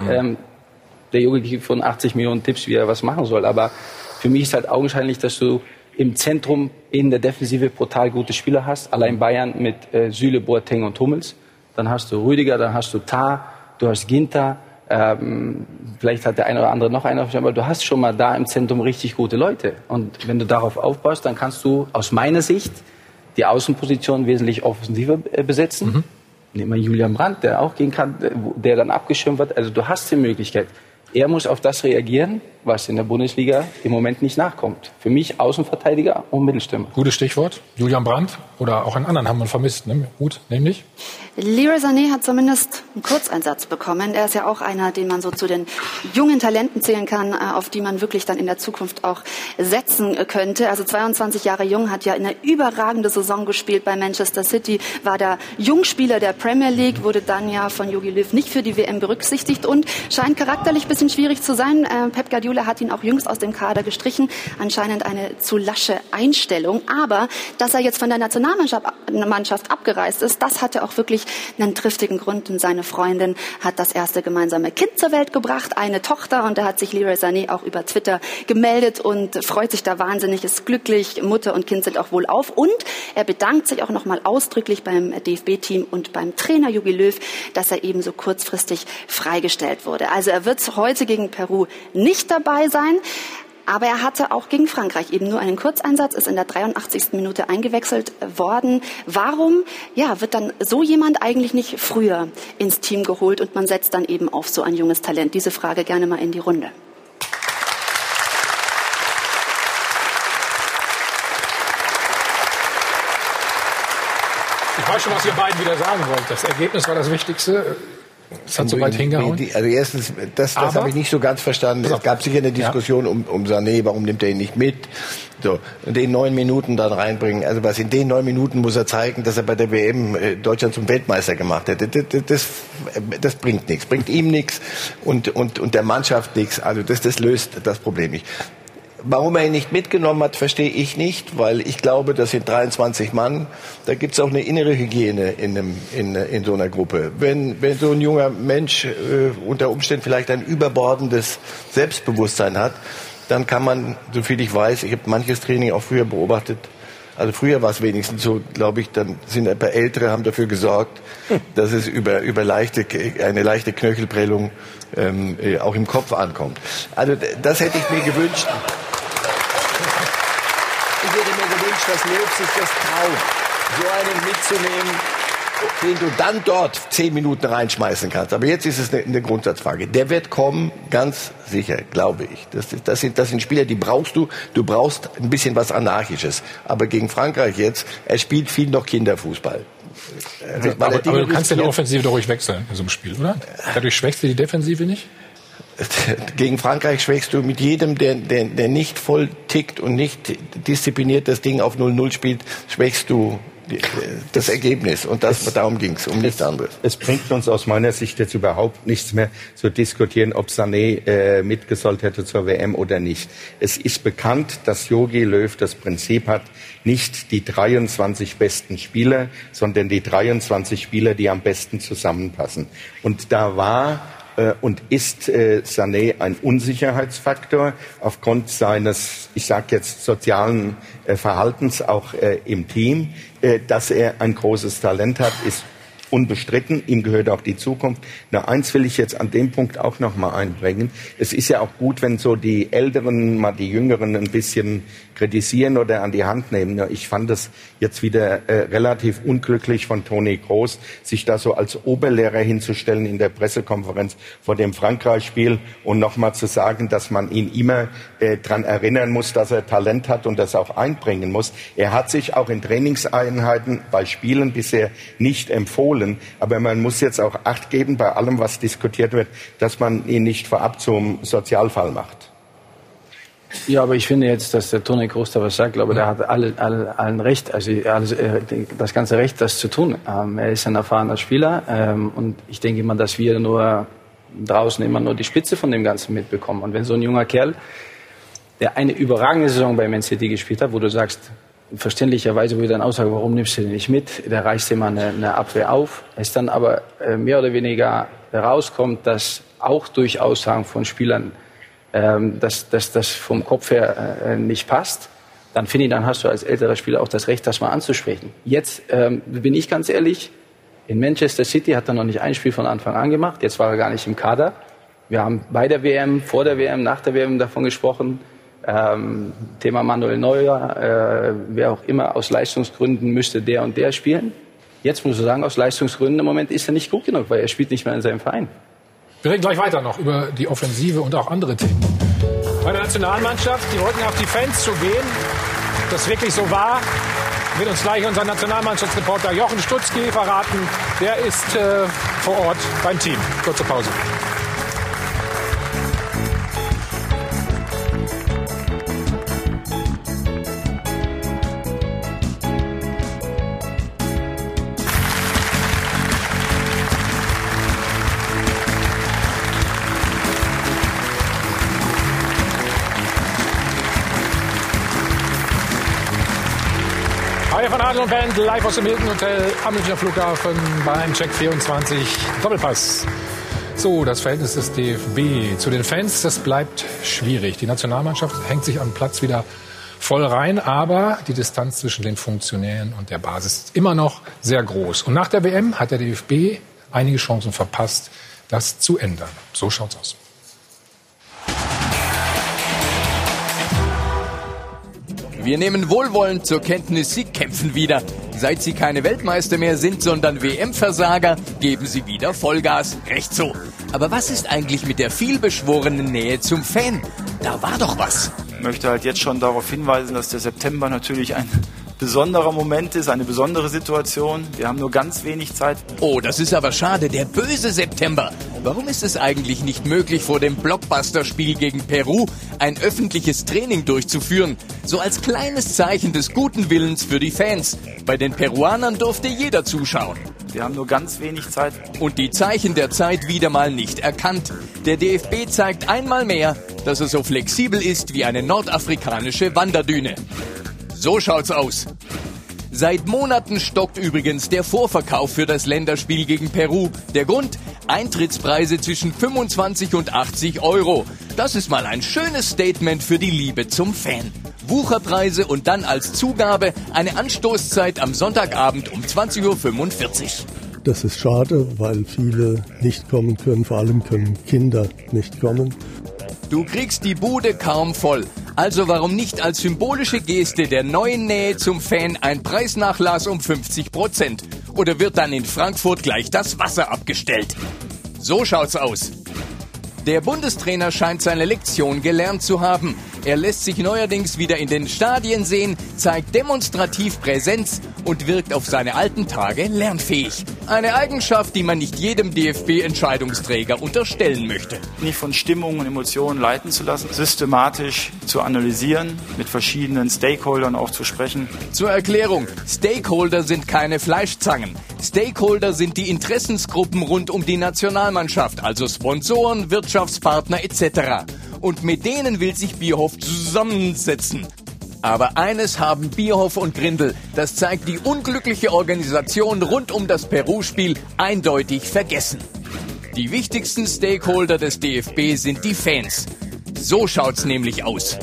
der Jogi gibt von 80 Millionen Tipps, wie er was machen soll. Aber für mich ist halt augenscheinlich, dass du im Zentrum in der Defensive brutal gute Spieler hast. Allein Bayern mit Süle, Boateng und Hummels. Dann hast du Rüdiger, dann hast du Tah, du hast Ginter. Vielleicht hat der eine oder andere noch einen, aber du hast schon mal da im Zentrum richtig gute Leute. Und wenn du darauf aufbaust, dann kannst du aus meiner Sicht die Außenposition wesentlich offensiver besetzen. Nehmen wir Julian Brandt, der auch gehen kann, der dann abgeschirmt wird. Also du hast die Möglichkeit. Er muss auf das reagieren, was in der Bundesliga im Moment nicht nachkommt. Für mich Außenverteidiger und Mittelstürmer. Gutes Stichwort. Julian Brandt oder auch einen anderen haben wir vermisst. Ne? Gut, nämlich? Leroy Sané hat zumindest einen Kurzeinsatz bekommen. Er ist ja auch einer, den man so zu den jungen Talenten zählen kann, auf die man wirklich dann in der Zukunft auch setzen könnte. Also 22 Jahre jung, hat ja eine überragende Saison gespielt bei Manchester City, war der Jungspieler der Premier League, wurde dann ja von Jogi Löw nicht für die WM berücksichtigt und scheint charakterlich ein bisschen schwierig zu sein. Pep Guardiola hat ihn auch jüngst aus dem Kader gestrichen. Anscheinend eine zu lasche Einstellung. Aber dass er jetzt von der Nationalmannschaft abgereist ist, das hatte auch wirklich einen triftigen Grund. Und seine Freundin hat das erste gemeinsame Kind zur Welt gebracht, eine Tochter. Und da hat sich Leroy Sané auch über Twitter gemeldet und freut sich da wahnsinnig, ist glücklich. Mutter und Kind sind auch wohlauf. Und er bedankt sich auch nochmal ausdrücklich beim DFB-Team und beim Trainer Jogi Löw, dass er eben so kurzfristig freigestellt wurde. Also er wird heute gegen Peru nicht dabei sein. Aber er hatte auch gegen Frankreich eben nur einen Kurzeinsatz, ist in der 83. Minute eingewechselt worden. Warum wird dann so jemand eigentlich nicht früher ins Team geholt und man setzt dann eben auf so ein junges Talent? Diese Frage gerne mal in die Runde. Ich weiß schon, was ihr beiden wieder sagen wollt. Das Ergebnis war das Wichtigste. Es hat so weit hingehauen. Also erstens, das habe ich nicht so ganz verstanden. Es gab sicher eine Diskussion um Sané, warum nimmt er ihn nicht mit? So, und den 9 Minuten dann reinbringen. Also was in den 9 Minuten muss er zeigen, dass er bei der WM Deutschland zum Weltmeister gemacht hätte. Das bringt nichts, bringt ihm nichts und der Mannschaft nichts. Also das löst das Problem nicht. Warum er ihn nicht mitgenommen hat, verstehe ich nicht, weil ich glaube, das sind 23 Mann. Da gibt es auch eine innere Hygiene in so einer Gruppe. Wenn so ein junger Mensch unter Umständen vielleicht ein überbordendes Selbstbewusstsein hat, dann kann man, soviel ich weiß, ich habe manches Training auch früher beobachtet, also früher war es wenigstens so, glaube ich, dann sind ein paar Ältere, haben dafür gesorgt, dass es über eine leichte Knöchelprellung auch im Kopf ankommt. Also das hätte ich mir gewünscht. Ich hätte mir gewünscht, dass Löw sich das traut, so einen mitzunehmen, den du dann dort 10 Minuten reinschmeißen kannst. Aber jetzt ist es eine Grundsatzfrage. Der wird kommen, ganz sicher, glaube ich. Das sind Spieler, die brauchst du. Du brauchst ein bisschen was Anarchisches. Aber gegen Frankreich jetzt, er spielt viel noch Kinderfußball. Aber du kannst den Offensive doch ruhig wechseln in so einem Spiel, oder? Dadurch schwächst du die Defensive nicht? Gegen Frankreich schwächst du mit jedem, der nicht voll tickt und nicht diszipliniert das Ding auf 0-0 spielt, schwächst du das Ergebnis. Und darum ging es, um nichts anderes. Es bringt uns aus meiner Sicht jetzt überhaupt nichts mehr zu diskutieren, ob Sané mitgesollt hätte zur WM oder nicht. Es ist bekannt, dass Jogi Löw das Prinzip hat, nicht die 23 besten Spieler, sondern die 23 Spieler, die am besten zusammenpassen. Und da war und ist Sané ein Unsicherheitsfaktor aufgrund seines, ich sage jetzt, sozialen Verhaltens auch im Team. Dass er ein großes Talent hat, ist unbestritten. Ihm gehört auch die Zukunft. Nur eins will ich jetzt an dem Punkt auch noch mal einbringen. Es ist ja auch gut, wenn so die Älteren mal die Jüngeren ein bisschen kritisieren oder an die Hand nehmen. Nur ich fand es jetzt wieder relativ unglücklich von Toni Kroos, sich da so als Oberlehrer hinzustellen in der Pressekonferenz vor dem Frankreich-Spiel und noch mal zu sagen, dass man ihn immer dran erinnern muss, dass er Talent hat und das auch einbringen muss. Er hat sich auch in Trainingseinheiten bei Spielen bisher nicht empfohlen, aber man muss jetzt auch Acht geben bei allem, was diskutiert wird, dass man ihn nicht vorab zum Sozialfall macht. Ja, aber ich finde jetzt, dass der Toni Kroos da was sagt, glaube der hat allen Recht, also das ganze Recht, das zu tun. Er ist ein erfahrener Spieler und ich denke immer, dass wir nur draußen immer nur die Spitze von dem Ganzen mitbekommen. Und wenn so ein junger Kerl, der eine überragende Saison bei Man City gespielt hat, wo du sagst, verständlicherweise würde eine Aussage, warum nimmst du den nicht mit? Der reißt immer eine Abwehr auf. Es dann aber mehr oder weniger herauskommt, dass auch durch Aussagen von Spielern dass das vom Kopf her nicht passt, dann finde ich, dann hast du als älterer Spieler auch das Recht, das mal anzusprechen. Jetzt bin ich ganz ehrlich, in Manchester City hat er noch nicht ein Spiel von Anfang an gemacht, jetzt war er gar nicht im Kader. Wir haben bei der WM, vor der WM, nach der WM davon gesprochen, Thema Manuel Neuer, wer auch immer, aus Leistungsgründen müsste der und der spielen. Jetzt muss ich sagen, aus Leistungsgründen im Moment ist er nicht gut genug, weil er spielt nicht mehr in seinem Verein. Wir reden gleich weiter noch über die Offensive und auch andere Themen. Bei der Nationalmannschaft, die wollten auf die Fans zu gehen. Ob das wirklich so war, wird uns gleich unser Nationalmannschaftsreporter Jochen Stutzki verraten. Der ist vor Ort beim Team. Kurze Pause. Von Adel und Band live aus dem Hilton Hotel am Münchner Flughafen beim Check 24 Doppelpass. So, das Verhältnis des DFB zu den Fans, das bleibt schwierig. Die Nationalmannschaft hängt sich am Platz wieder voll rein, aber die Distanz zwischen den Funktionären und der Basis ist immer noch sehr groß. Und nach der WM hat der DFB einige Chancen verpasst, das zu ändern. So schaut's aus. Wir nehmen wohlwollend zur Kenntnis, sie kämpfen wieder. Seit sie keine Weltmeister mehr sind, sondern WM-Versager, geben sie wieder Vollgas. Recht so. Aber was ist eigentlich mit der vielbeschworenen Nähe zum Fan? Da war doch was. Ich möchte halt jetzt schon darauf hinweisen, dass der September natürlich ein besonderer Moment ist, eine besondere Situation. Wir haben nur ganz wenig Zeit. Oh, das ist aber schade, der böse September. Warum ist es eigentlich nicht möglich, vor dem Blockbuster-Spiel gegen Peru ein öffentliches Training durchzuführen? So als kleines Zeichen des guten Willens für die Fans. Bei den Peruanern durfte jeder zuschauen. Wir haben nur ganz wenig Zeit. Und die Zeichen der Zeit wieder mal nicht erkannt. Der DFB zeigt einmal mehr, dass er so flexibel ist wie eine nordafrikanische Wanderdüne. So schaut's aus. Seit Monaten stockt übrigens der Vorverkauf für das Länderspiel gegen Peru. Der Grund? Eintrittspreise zwischen 25 und 80 Euro. Das ist mal ein schönes Statement für die Liebe zum Fan. Wucherpreise und dann als Zugabe eine Anstoßzeit am Sonntagabend um 20.45 Uhr. Das ist schade, weil viele nicht kommen können, vor allem können Kinder nicht kommen. Du kriegst die Bude kaum voll. Also warum nicht als symbolische Geste der neuen Nähe zum Fan ein Preisnachlass um 50%? Oder wird dann in Frankfurt gleich das Wasser abgestellt? So schaut's aus. Der Bundestrainer scheint seine Lektion gelernt zu haben. Er lässt sich neuerdings wieder in den Stadien sehen, zeigt demonstrativ Präsenz und wirkt auf seine alten Tage lernfähig. Eine Eigenschaft, die man nicht jedem DFB-Entscheidungsträger unterstellen möchte. Nicht von Stimmung und Emotionen leiten zu lassen, systematisch zu analysieren, mit verschiedenen Stakeholdern auch zu sprechen. Zur Erklärung, Stakeholder sind keine Fleischzangen. Stakeholder sind die Interessensgruppen rund um die Nationalmannschaft, also Sponsoren, Wirtschaftspartner etc. Und mit denen will sich Bierhoff zusammensetzen. Aber eines haben Bierhoff und Grindel, das zeigt die unglückliche Organisation rund um das Peru-Spiel, eindeutig vergessen. Die wichtigsten Stakeholder des DFB sind die Fans. So schaut's nämlich aus.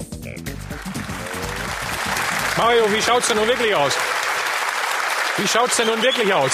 Mario, wie schaut's denn nun wirklich aus? Wie schaut's denn nun wirklich aus?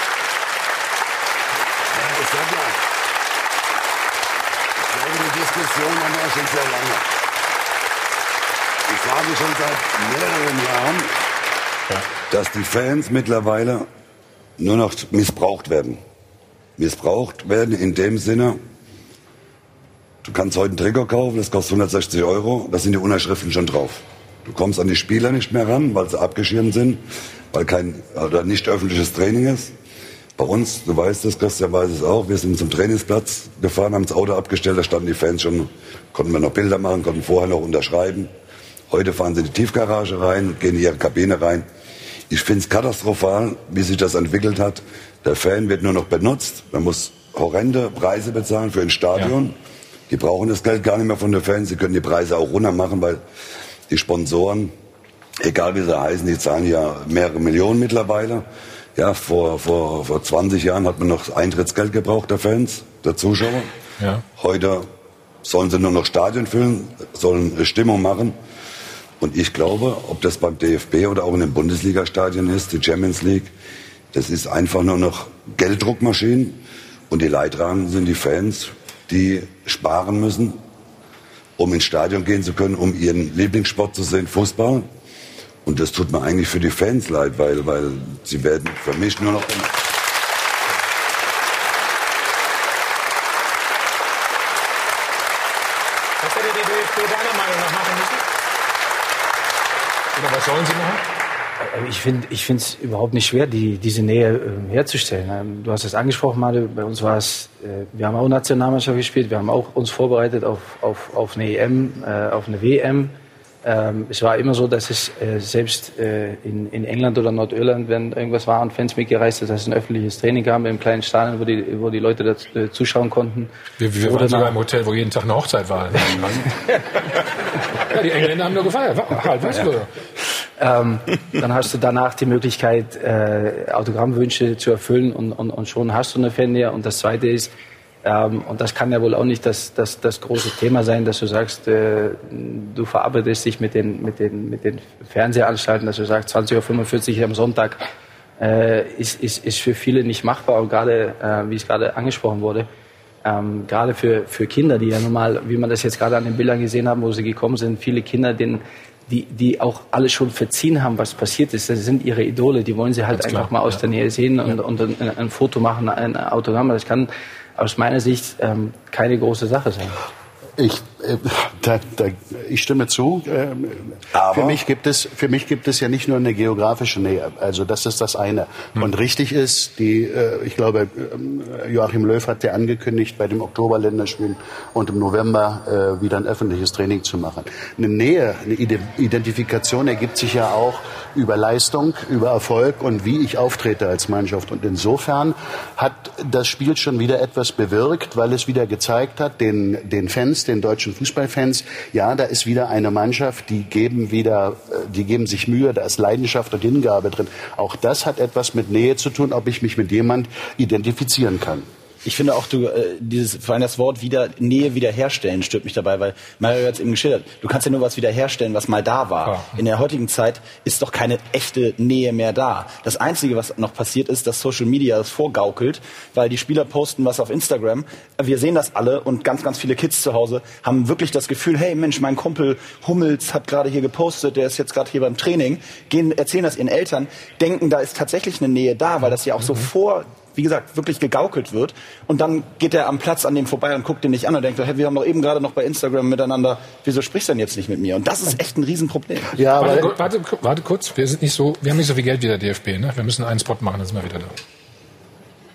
Die Diskussion haben wir schon sehr lange. Ich sage schon seit mehreren Jahren, dass die Fans mittlerweile nur noch missbraucht werden. Missbraucht werden in dem Sinne, du kannst heute ein Trikot kaufen, das kostet 160 €, da sind die Unterschriften schon drauf. Du kommst an die Spieler nicht mehr ran, weil sie abgeschirmt sind, weil kein oder nicht öffentliches Training ist. Bei uns, du weißt es, Christian weiß es auch, wir sind zum Trainingsplatz gefahren, haben das Auto abgestellt, da standen die Fans schon, konnten wir noch Bilder machen, konnten vorher noch unterschreiben. Heute fahren sie in die Tiefgarage rein, gehen in ihre Kabine rein. Ich finde es katastrophal, wie sich das entwickelt hat. Der Fan wird nur noch benutzt. Man muss horrende Preise bezahlen für ein Stadion. Ja. Die brauchen das Geld gar nicht mehr von den Fans. Sie können die Preise auch runter machen, weil die Sponsoren, egal wie sie heißen, die zahlen ja mehrere Millionen mittlerweile. Ja, vor 20 Jahren hat man noch Eintrittsgeld gebraucht, der Fans, der Zuschauer. Ja. Heute sollen sie nur noch Stadien füllen, sollen eine Stimmung machen. Und ich glaube, ob das beim DFB oder auch in den Bundesliga-Stadien ist, die Champions League, das ist einfach nur noch Gelddruckmaschinen. Und die Leidtragenden sind die Fans, die sparen müssen, um ins Stadion gehen zu können, um ihren Lieblingssport zu sehen, Fußball. Und das tut mir eigentlich für die Fans leid, weil sie werden für mich nur noch... Was hätte die DFB deiner Meinung nach machen müssen? Oder was sollen sie machen? Ich finde es überhaupt nicht schwer, diese Nähe herzustellen. Du hast es angesprochen, Mario, bei uns war es, wir haben auch Nationalmannschaft gespielt, wir haben auch uns vorbereitet auf eine EM, auf eine WM. Es war immer so, dass es selbst in England oder Nordirland, wenn irgendwas war und Fans mitgereist ist, dass es ein öffentliches Training gab im kleinen Stadion, wo die Leute zuschauen konnten. Wir waren sogar im Hotel, wo jeden Tag eine Hochzeit war. Ja, die Engländer haben nur gefeiert. Dann hast du danach die Möglichkeit, Autogrammwünsche zu erfüllen und schon hast du eine Fannähe. Und das Zweite ist, und das kann ja wohl auch nicht das große Thema sein, dass du sagst, du verarbeitest dich mit den Fernsehanstalten, dass du sagst, 20:45 Uhr am Sonntag ist für viele nicht machbar. Und gerade, wie es gerade angesprochen wurde, gerade für Kinder, die ja normal, wie man das jetzt gerade an den Bildern gesehen haben, wo sie gekommen sind, viele Kinder, die auch alle schon verziehen haben, was passiert ist. Das sind ihre Idole, die wollen sie halt ganz einfach mal aus der Nähe sehen und ein Foto machen, ein Autogramm. Das kann aus meiner Sicht keine große Sache sein. Ich stimme zu. Für mich gibt es ja nicht nur eine geografische Nähe. Also das ist das eine. Und richtig ist, ich glaube, Joachim Löw hat ja angekündigt, bei dem Oktoberländerspielen und im November wieder ein öffentliches Training zu machen. Eine Nähe, eine Identifikation ergibt sich ja auch über Leistung, über Erfolg und wie ich auftrete als Mannschaft. Und insofern hat das Spiel schon wieder etwas bewirkt, weil es wieder gezeigt hat, den Fans, den deutschen Fußballfans, ja, da ist wieder eine Mannschaft, die geben sich Mühe, da ist Leidenschaft und Hingabe drin. Auch das hat etwas mit Nähe zu tun, ob ich mich mit jemand identifizieren kann. Ich finde auch, vor allem das Wort Nähe wiederherstellen stört mich dabei, weil Mario hat es eben geschildert. Du kannst ja nur was wiederherstellen, was mal da war. Ja. In der heutigen Zeit ist doch keine echte Nähe mehr da. Das Einzige, was noch passiert ist, dass Social Media das vorgaukelt, weil die Spieler posten was auf Instagram. Wir sehen das alle und ganz, ganz viele Kids zu Hause haben wirklich das Gefühl, hey Mensch, mein Kumpel Hummels hat gerade hier gepostet, der ist jetzt gerade hier beim Training, erzählen das ihren Eltern, denken, da ist tatsächlich eine Nähe da, weil das ja auch so wie gesagt, wirklich gegaukelt wird. Und dann geht er am Platz an dem vorbei und guckt den nicht an und denkt, hey, wir haben doch eben gerade noch bei Instagram miteinander, wieso sprichst du denn jetzt nicht mit mir? Und das ist echt ein Riesenproblem. Ja, aber warte kurz, wir haben nicht so viel Geld wie der DFB, ne? Wir müssen einen Spot machen, dann sind wir wieder da.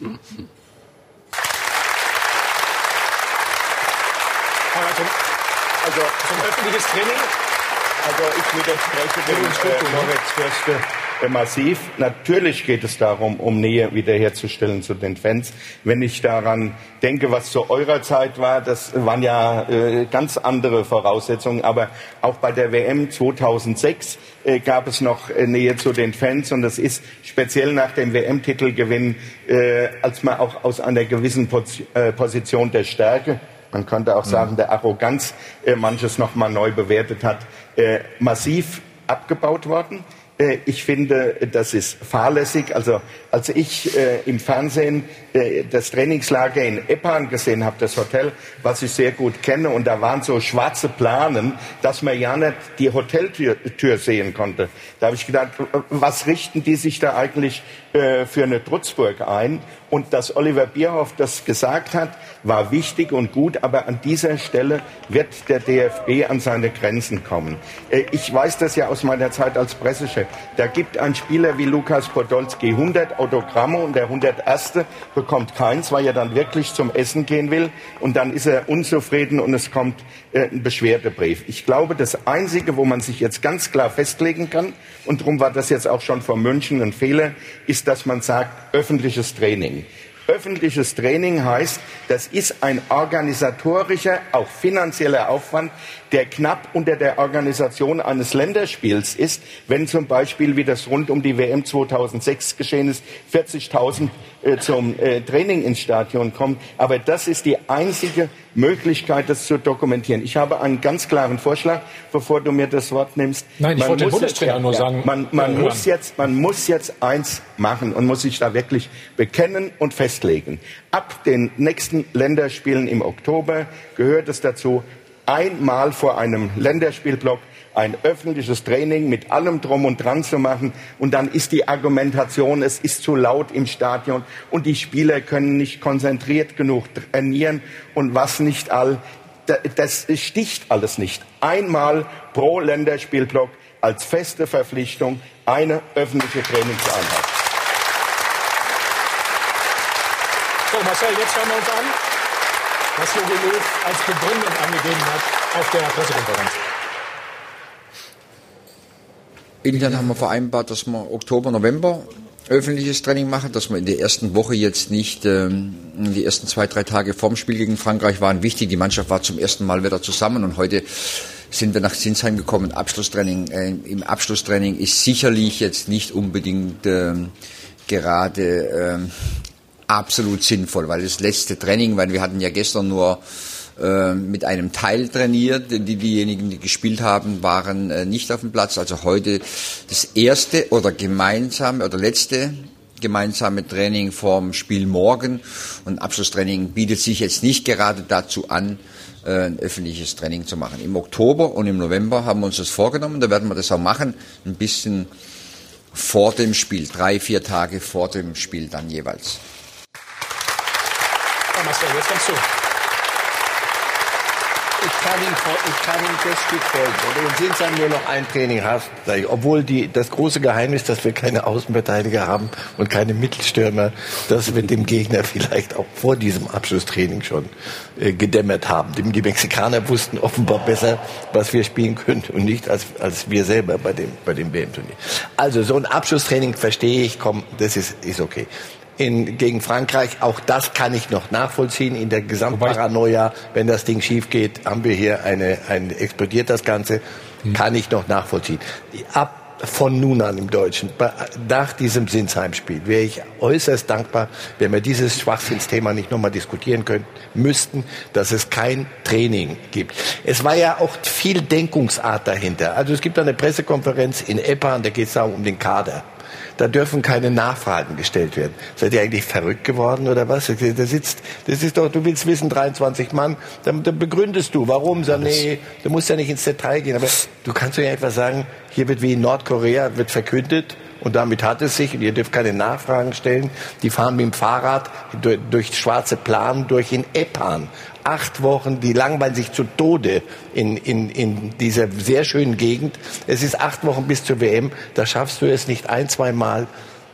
Also zum öffentliches Training? Also ich widerspreche dem Moritz Fürste massiv. Natürlich geht es darum, um Nähe wiederherzustellen zu den Fans. Wenn ich daran denke, was zu eurer Zeit war, das waren ja ganz andere Voraussetzungen. Aber auch bei der WM 2006 gab es noch Nähe zu den Fans. Und das ist speziell nach dem WM-Titelgewinn, als man auch aus einer gewissen Position der Stärke, man könnte auch sagen, der Arroganz, manches nochmal neu bewertet hat, massiv abgebaut worden. Ich finde, das ist fahrlässig. Also als ich im Fernsehen das Trainingslager in Eppan gesehen habe, das Hotel, was ich sehr gut kenne, und da waren so schwarze Planen, dass man ja nicht die Hoteltür sehen konnte. Da habe ich gedacht, was richten die sich da eigentlich für eine Trutzburg ein? Und dass Oliver Bierhoff das gesagt hat, war wichtig und gut, aber an dieser Stelle wird der DFB an seine Grenzen kommen. Ich weiß das ja aus meiner Zeit als Pressechef. Da gibt ein Spieler wie Lukas Podolski 100 Autogramme und der 101. bekommt keins, weil er dann wirklich zum Essen gehen will, und dann ist er unzufrieden und es kommt ein Beschwerdebrief. Ich glaube, das Einzige, wo man sich jetzt ganz klar festlegen kann, und darum war das jetzt auch schon vor München ein Fehler, ist, dass man sagt, öffentliches Training. Öffentliches Training heißt, das ist ein organisatorischer, auch finanzieller Aufwand, der knapp unter der Organisation eines Länderspiels ist, wenn zum Beispiel, wie das rund um die WM 2006 geschehen ist, 40.000 zum Training ins Stadion kommen. Aber das ist die einzige Möglichkeit, das zu dokumentieren. Ich habe einen ganz klaren Vorschlag, bevor du mir das Wort nimmst. Nein, ich wollte den Bundestrainer nur sagen. Man muss jetzt eins machen und muss sich da wirklich bekennen und festlegen. Ab den nächsten Länderspielen im Oktober gehört es dazu, einmal vor einem Länderspielblock ein öffentliches Training mit allem Drum und Dran zu machen. Und dann ist die Argumentation, es ist zu laut im Stadion und die Spieler können nicht konzentriert genug trainieren und was nicht all. Das sticht alles nicht. Einmal pro Länderspielblock als feste Verpflichtung eine öffentliche Trainingseinheit. So, Marcel, jetzt hören wir uns an, was Jogi Löw als Begründung angegeben hat auf der Pressekonferenz. Intern haben wir vereinbart, dass wir Oktober, November öffentliches Training machen, dass wir in der ersten Woche jetzt nicht, die ersten 2-3 Tage vorm Spiel gegen Frankreich waren wichtig. Die Mannschaft war zum ersten Mal wieder zusammen und heute sind wir nach Sinsheim gekommen. Abschlusstraining. Im Abschlusstraining ist sicherlich jetzt nicht unbedingt gerade absolut sinnvoll, weil das letzte Training, weil wir hatten ja gestern nur mit einem Teil trainiert. Diejenigen, die gespielt haben, waren nicht auf dem Platz. Also heute das erste oder letzte gemeinsame Training vorm Spiel morgen. Und Abschlusstraining bietet sich jetzt nicht gerade dazu an, ein öffentliches Training zu machen. Im Oktober und im November haben wir uns das vorgenommen. Da werden wir das auch machen. Ein bisschen vor dem Spiel. 3-4 Tage vor dem Spiel dann jeweils. Ja, Marcel, jetzt kannst du. Ich kann Ihnen das Stück folgen. Wenn du in Sinsheim nur noch ein Training hast, sag ich, obwohl das große Geheimnis, dass wir keine Außenverteidiger haben und keine Mittelstürmer, dass wir dem Gegner vielleicht auch vor diesem Abschlusstraining schon gedämmert haben. Die Mexikaner wussten offenbar besser, was wir spielen können und nicht als wir selber bei dem WM-Turnier. Also so ein Abschlusstraining verstehe ich, das ist okay. Gegen Frankreich, auch das kann ich noch nachvollziehen in der Gesamtparanoia. Wenn das Ding schief geht, haben wir hier explodiert das Ganze, kann ich noch nachvollziehen. Von nun an im Deutschen, nach diesem Sinsheim-Spiel, wäre ich äußerst dankbar, wenn wir dieses Schwachsinnsthema nicht nochmal diskutieren müssten, dass es kein Training gibt. Es war ja auch viel Denkungsart dahinter. Also es gibt eine Pressekonferenz in Eppan, da geht es um den Kader. Da dürfen keine Nachfragen gestellt werden. Seid ihr eigentlich verrückt geworden oder was? Das ist doch, du willst wissen, 23 Mann, dann begründest du, warum? Nee, du musst ja nicht ins Detail gehen, aber du kannst ja etwas sagen, hier wird wie in Nordkorea, wird verkündet und damit hat es sich und ihr dürft keine Nachfragen stellen. Die fahren mit dem Fahrrad durch schwarze Plan durch in Eppan. 8 Wochen, die langweilen sich zu Tode in dieser sehr schönen Gegend. Es ist 8 Wochen bis zur WM, da schaffst du es nicht 1-2 Mal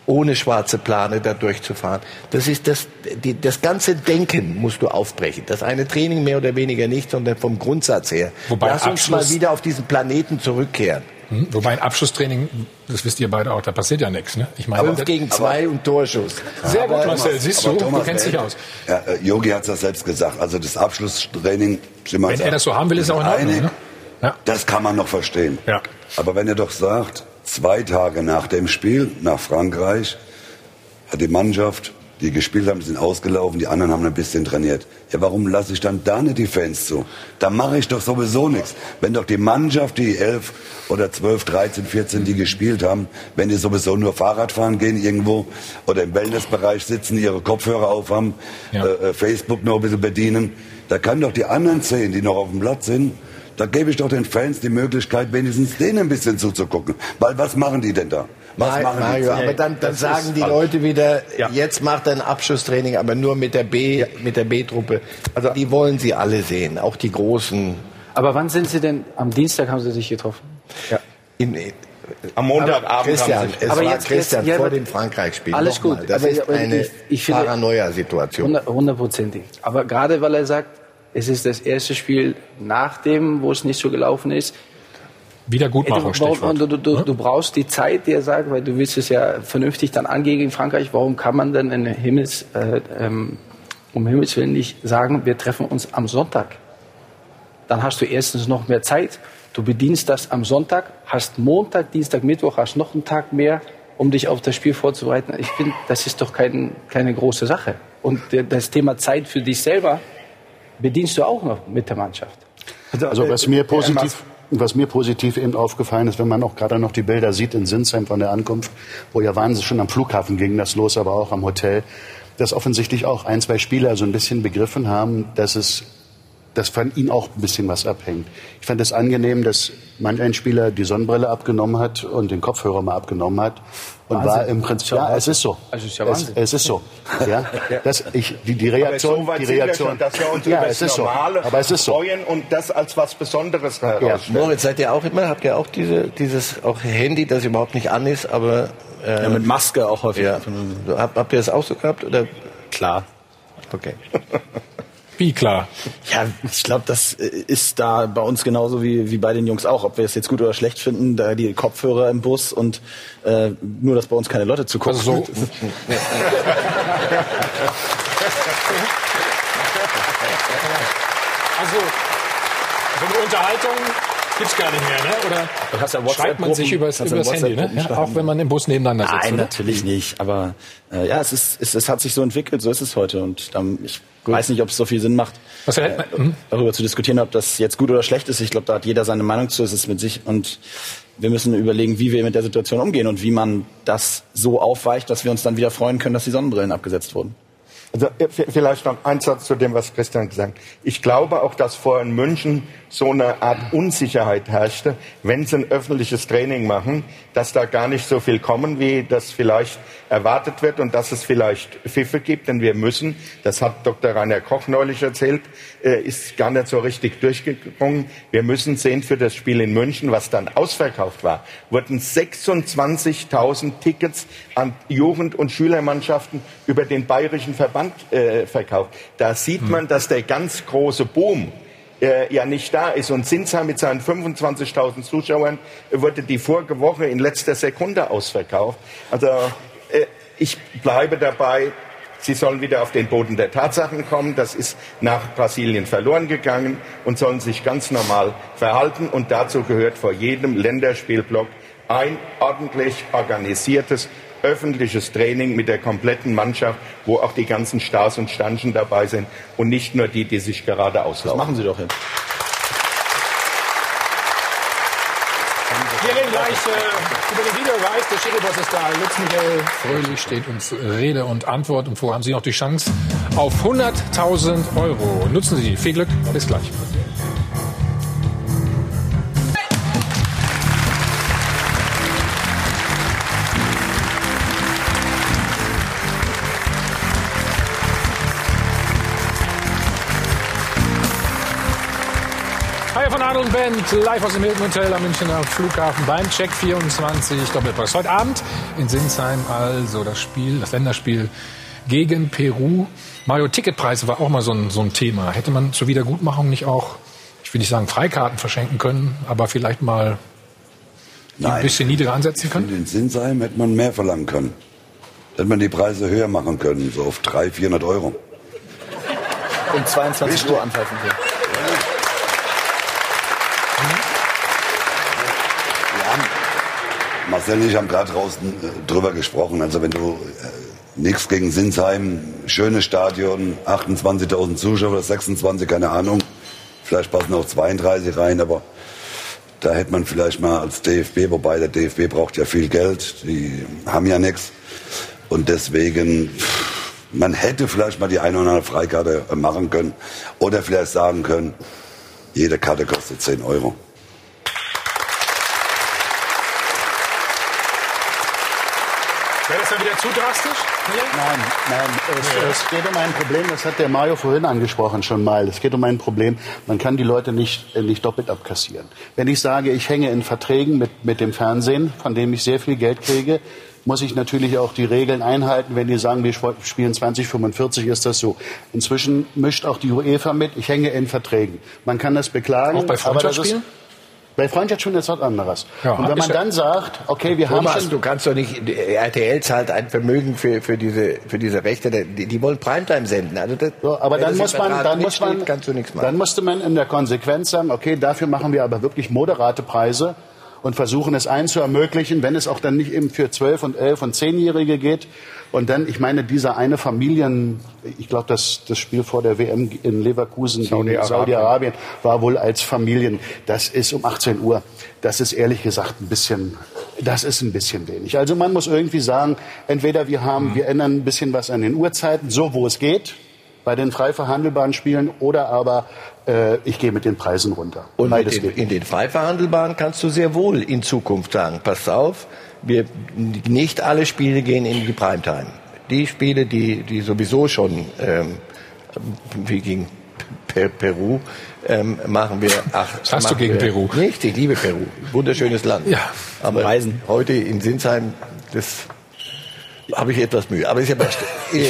ohne schwarze Plane da durchzufahren. Das ist das ganze Denken musst du aufbrechen. Das eine Training mehr oder weniger nicht, sondern vom Grundsatz her. Lass uns mal wieder auf diesen Planeten zurückkehren. Wobei ein Abschlusstraining, das wisst ihr beide auch, da passiert ja nichts. Ne? Ich meine, 5 gegen 2 und Torschuss. Sehr gut, Marcel, siehst du, du kennst dich aus. Ja, Yogi hat es ja selbst gesagt, also das Abschlusstraining... Wenn er das so haben will, ist auch in Ordnung. Ne? Ja. Das kann man noch verstehen. Ja. Aber wenn er doch sagt, 2 Tage nach dem Spiel, nach Frankreich, hat die Mannschaft, die gespielt haben, sind ausgelaufen, die anderen haben ein bisschen trainiert. Ja, warum lasse ich dann da nicht die Fans zu? Da mache ich doch sowieso nichts. Wenn doch die Mannschaft, die 11 oder 12, 13, 14, die gespielt haben, wenn die sowieso nur Fahrrad fahren gehen irgendwo oder im Wellnessbereich sitzen, ihre Kopfhörer aufhaben, Facebook noch ein bisschen bedienen, da kann doch die anderen 10, die noch auf dem Platz sind, da gebe ich doch den Fans die Möglichkeit, wenigstens denen ein bisschen zuzugucken. Weil was machen die denn da? Mario, aber dann sagen die Leute wieder, jetzt macht er ein Abschusstraining, aber nur mit der B-Truppe. Also die wollen sie alle sehen, auch die Großen. Aber wann sind Sie denn? Am Dienstag haben Sie sich getroffen? Ja. Am Montagabend Christian, vor dem Frankreich-Spiel. Alles gut. Das ist eine Paranoia-Situation. 100%. Aber gerade weil er sagt, es ist das erste Spiel nach dem, wo es nicht so gelaufen ist. Wiedergutmachung, Stichwort. Du brauchst die Zeit, die er sagt, weil du willst es ja vernünftig dann angehen gegen Frankreich. Warum kann man dann um Himmels Willen nicht sagen, wir treffen uns am Sonntag? Dann hast du erstens noch mehr Zeit. Du bedienst das am Sonntag, hast Montag, Dienstag, Mittwoch, hast noch einen Tag mehr, um dich auf das Spiel vorzubereiten. Ich finde, das ist doch keine große Sache. Und das Thema Zeit für dich selber bedienst du auch noch mit der Mannschaft. Also was mir positiv eben aufgefallen ist, wenn man auch gerade noch die Bilder sieht in Sinsheim von der Ankunft, wo ja wahnsinnig schon am Flughafen ging das los, aber auch am Hotel, dass offensichtlich auch 1, 2 Spieler so ein bisschen begriffen haben, dass von ihnen auch ein bisschen was abhängt. Ich fand es angenehm, dass manch ein Spieler die Sonnenbrille abgenommen hat und den Kopfhörer mal abgenommen hat. Und Wahnsinn. War im Prinzip, ja, es ist so. Also ist ja Wahnsinn. Es ist so. Ja, die Reaktion, aber so dass wir uns über das Normale freuen und das als was Besonderes herausstellen. Ja. Moritz, habt ihr auch dieses auch Handy, das überhaupt nicht an ist, aber mit Maske auch häufig. Ja. Habt ihr das auch so gehabt oder? Klar. Okay. Wie klar? Ja, ich glaube, das ist da bei uns genauso wie bei den Jungs auch. Ob wir es jetzt gut oder schlecht finden, da die Kopfhörer im Bus und nur, dass bei uns keine Leute zugucken. Also so. Also eine Unterhaltung gibt's gar nicht mehr, ne? Oder schreibt man sich übers Handy, ne? Ja, auch wenn man im Bus nebeneinander sitzt. Nein, oder? natürlich nicht. Aber es hat sich so entwickelt, so ist es heute. Und ich weiß nicht, ob es so viel Sinn macht, darüber zu diskutieren, ob das jetzt gut oder schlecht ist. Ich glaube, da hat jeder seine Meinung zu. Es ist mit sich und wir müssen überlegen, wie wir mit der Situation umgehen und wie man das so aufweicht, dass wir uns dann wieder freuen können, dass die Sonnenbrillen abgesetzt wurden. Also vielleicht noch ein Satz zu dem, was Christian gesagt hat. Ich glaube auch, dass vor in München so eine Art Unsicherheit herrschte, wenn sie ein öffentliches Training machen, dass da gar nicht so viel kommen, wie das vielleicht erwartet wird und dass es vielleicht Pfiffe gibt. Denn wir müssen, das hat Dr. Rainer Koch neulich erzählt, ist gar nicht so richtig durchgekommen. Wir müssen sehen, für das Spiel in München, was dann ausverkauft war, wurden 26.000 Tickets an Jugend- und Schülermannschaften über den Bayerischen Verband verkauft. Da sieht man, dass der ganz große Boom ja nicht da ist. Und Sinsheim mit seinen 25.000 Zuschauern wurde die vorige Woche in letzter Sekunde ausverkauft. Also ich bleibe dabei, sie sollen wieder auf den Boden der Tatsachen kommen. Das ist nach Brasilien verloren gegangen und sollen sich ganz normal verhalten. Und dazu gehört vor jedem Länderspielblock ein ordentlich organisiertes öffentliches Training mit der kompletten Mannschaft, wo auch die ganzen Stars und Stanchen dabei sind und nicht nur die sich gerade auslaufen. Das machen sie doch jetzt. Wir reden gleich über den Videobeweis. Der Schiri-Boss ist da. Lutz Michael Fröhlich steht uns Rede und Antwort. Und vorher haben Sie noch die Chance auf 100.000 €. Nutzen Sie die. Viel Glück. Bis gleich. Stefan Adel und Band, live aus dem Hilton Hotel am Münchner Flughafen beim Check 24 Doppelpass. Heute Abend in Sinsheim also das Länderspiel gegen Peru. Mario, Ticketpreise war auch mal so ein Thema. Hätte man zur Wiedergutmachung nicht auch, ich will nicht sagen Freikarten verschenken können, aber vielleicht mal ein bisschen niedriger ansetzen können? In Sinsheim hätte man mehr verlangen können. Hätte man die Preise höher machen können, so auf 300-400 Euro. Um 22 Uhr anpfeifen können. Marcel und ich haben gerade draußen drüber gesprochen. Also wenn du nichts gegen Sinsheim, schönes Stadion, 28.000 Zuschauer oder 26, keine Ahnung. Vielleicht passen auch 32 rein, aber da hätte man vielleicht mal als DFB, wobei der DFB braucht ja viel Geld, die haben ja nichts. Und deswegen, man hätte vielleicht mal die eine oder andere Freikarte machen können oder vielleicht sagen können, jede Karte kostet 10 Euro. Wäre das dann wieder zu drastisch? Nein. Es geht um ein Problem, das hat der Mario vorhin angesprochen schon mal. Es geht um ein Problem, man kann die Leute nicht doppelt abkassieren. Wenn ich sage, ich hänge in Verträgen mit dem Fernsehen, von dem ich sehr viel Geld kriege, muss ich natürlich auch die Regeln einhalten. Wenn die sagen, wir spielen 2045, ist das so. Inzwischen mischt auch die UEFA mit, ich hänge in Verträgen. Man kann das beklagen. Auch bei Freundschaftsspielen? Bei Freundschaftsspielen ist was anderes. Ja, und wenn man dann sagt, okay, wir haben schon... Du kannst doch nicht, RTL zahlt ein Vermögen für diese Rechte, die wollen Primetime senden. Also das, so, aber dann musste man in der Konsequenz sagen, okay, dafür machen wir aber wirklich moderate Preise und versuchen es allen zu ermöglichen, wenn es auch dann nicht eben für 12- und 11- und 10-Jährige geht. Und dann, ich meine, dieser eine ich glaube, das Spiel vor der WM in Leverkusen, Saudi-Arabien, war wohl als Familien. Das ist um 18 Uhr. Das ist ehrlich gesagt ein bisschen wenig. Also man muss irgendwie sagen, entweder wir ändern ein bisschen was an den Uhrzeiten, so wo es geht, bei den frei verhandelbaren Spielen, oder aber ich gehe mit den Preisen runter. Und in den frei verhandelbaren kannst du sehr wohl in Zukunft sagen, pass auf, nicht alle Spiele gehen in die Primetime. Die Spiele, die sowieso schon wie gegen Peru machen wir. Was hast du gegen Peru? Nicht, ich liebe Peru, wunderschönes Land. Ja, aber Reisen heute in Sinsheim, das habe ich etwas Mühe. Aber ist ja best.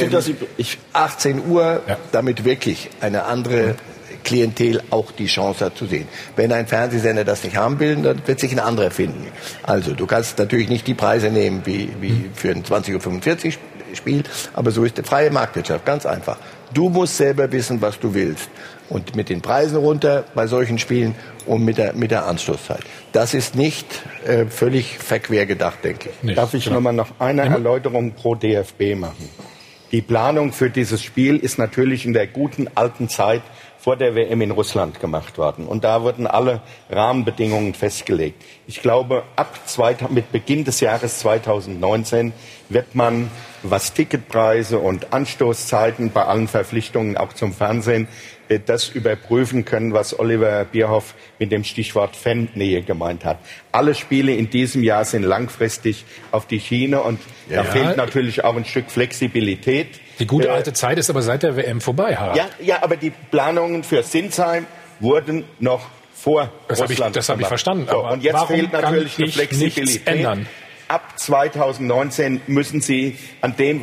18 Uhr, damit wirklich eine andere Klientel auch die Chance hat zu sehen. Wenn ein Fernsehsender das nicht haben will, dann wird sich ein anderer finden. Also du kannst natürlich nicht die Preise nehmen wie für ein 20:45 Uhr Spiel, aber so ist die freie Marktwirtschaft, ganz einfach. Du musst selber wissen, was du willst. Und mit den Preisen runter bei solchen Spielen und mit der Anstoßzeit. Das ist nicht völlig verquer gedacht, denke ich. Nicht. Darf ich noch eine Erläuterung pro DFB machen? Die Planung für dieses Spiel ist natürlich in der guten alten Zeit vor der WM in Russland gemacht worden. Und da wurden alle Rahmenbedingungen festgelegt. Ich glaube, mit Beginn des Jahres 2019 wird man, was Ticketpreise und Anstoßzeiten bei allen Verpflichtungen auch zum Fernsehen, das überprüfen können, was Oliver Bierhoff mit dem Stichwort Fannähe gemeint hat. Alle Spiele in diesem Jahr sind langfristig auf die Schiene und da fehlt natürlich auch ein Stück Flexibilität. Die gute alte Zeit ist aber seit der WM vorbei, Harald. Ja, aber die Planungen für Sinsheim wurden noch vor Russland. Das habe ich verstanden. So, und jetzt fehlt natürlich eine Flexibilität. Ändern? Ab 2019 müssen Sie an dem,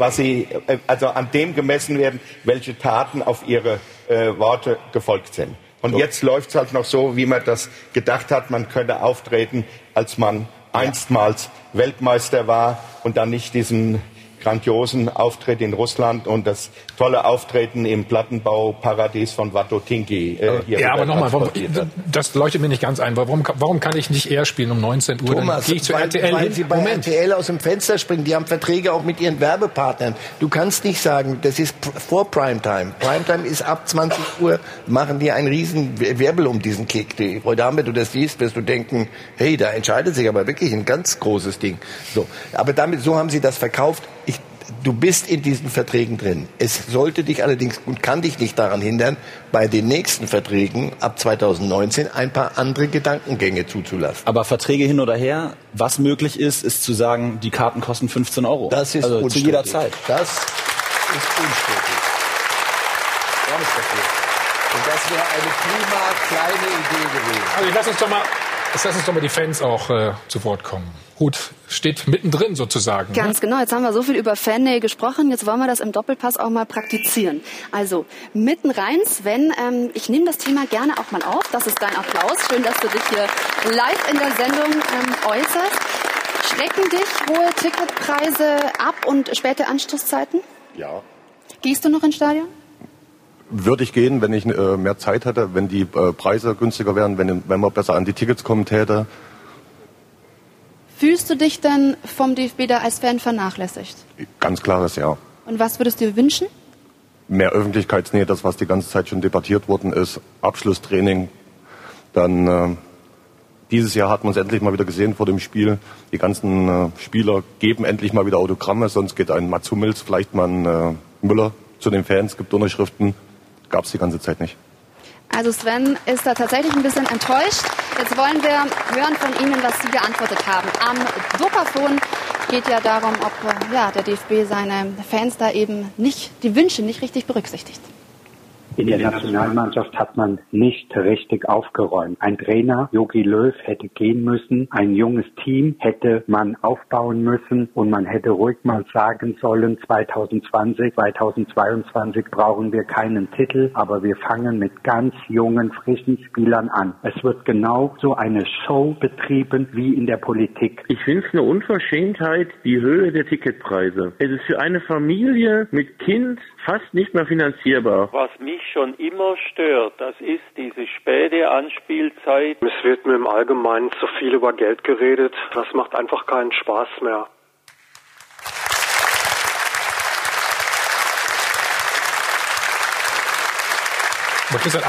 an dem gemessen werden, welche Taten auf Ihre Worte gefolgt sind. Und jetzt läuft es halt noch so, wie man das gedacht hat. Man könnte auftreten, als man einstmals Weltmeister war und dann nicht diesen grandiosen Auftritt in Russland und das tolle Auftreten im Plattenbauparadies von Watotinki. Aber nochmal, das leuchtet mir nicht ganz ein. Warum kann ich nicht eher spielen um 19 Uhr? Thomas, gehe ich zu RTL weil sie bei RTL aus dem Fenster springen. Die haben Verträge auch mit ihren Werbepartnern. Du kannst nicht sagen, das ist vor Primetime. Primetime ist ab 20 Uhr, machen die einen riesen Wirbel um diesen Kick. Heute Abend, wenn du das siehst, wirst du denken, hey, da entscheidet sich aber wirklich ein ganz großes Ding. So, aber so haben sie das verkauft. Du bist in diesen Verträgen drin. Es sollte dich allerdings und kann dich nicht daran hindern, bei den nächsten Verträgen ab 2019 ein paar andere Gedankengänge zuzulassen. Aber Verträge hin oder her, was möglich ist zu sagen, die Karten kosten 15 Euro. Das ist also zu jeder Zeit. Das ist unstrittig. Und das wäre eine prima kleine Idee gewesen. Also lass uns doch mal die Fans auch zu Wort kommen. Ruth steht mittendrin sozusagen. Ganz genau. Jetzt haben wir so viel über Fannähe gesprochen. Jetzt wollen wir das im Doppelpass auch mal praktizieren. Also mitten rein, Sven, ich nehme das Thema gerne auch mal auf. Das ist dein Applaus. Schön, dass du dich hier live in der Sendung äußerst. Schrecken dich hohe Ticketpreise ab und späte Anstoßzeiten? Ja. Gehst du noch ins Stadion? Würde ich gehen, wenn ich mehr Zeit hätte, wenn die Preise günstiger wären, wenn man besser an die Tickets kommen täte. Fühlst du dich denn vom DFB da als Fan vernachlässigt? Ganz klares Ja. Und was würdest du dir wünschen? Mehr Öffentlichkeitsnähe, das was die ganze Zeit schon debattiert worden ist, Abschlusstraining. Dann dieses Jahr hat man es endlich mal wieder gesehen vor dem Spiel. Die ganzen Spieler geben endlich mal wieder Autogramme, sonst geht ein Mats Hummels, vielleicht mal ein Müller zu den Fans, gibt Unterschriften. Gab es die ganze Zeit nicht. Also Sven ist da tatsächlich ein bisschen enttäuscht. Jetzt wollen wir hören von Ihnen, was Sie geantwortet haben. Am Dopafon geht ja darum, ob der DFB seine Fans da eben die Wünsche nicht richtig berücksichtigt. In der Nationalmannschaft hat man nicht richtig aufgeräumt. Ein Trainer, Jogi Löw, hätte gehen müssen. Ein junges Team hätte man aufbauen müssen. Und man hätte ruhig mal sagen sollen, 2020, 2022 brauchen wir keinen Titel, aber wir fangen mit ganz jungen, frischen Spielern an. Es wird genau so eine Show betrieben wie in der Politik. Ich finde es eine Unverschämtheit, die Höhe der Ticketpreise. Es ist für eine Familie mit Kind fast nicht mehr finanzierbar. Was mich schon immer stört, das ist diese späte Anspielzeit. Es wird mir im Allgemeinen zu viel über Geld geredet. Das macht einfach keinen Spaß mehr. Aber Christian,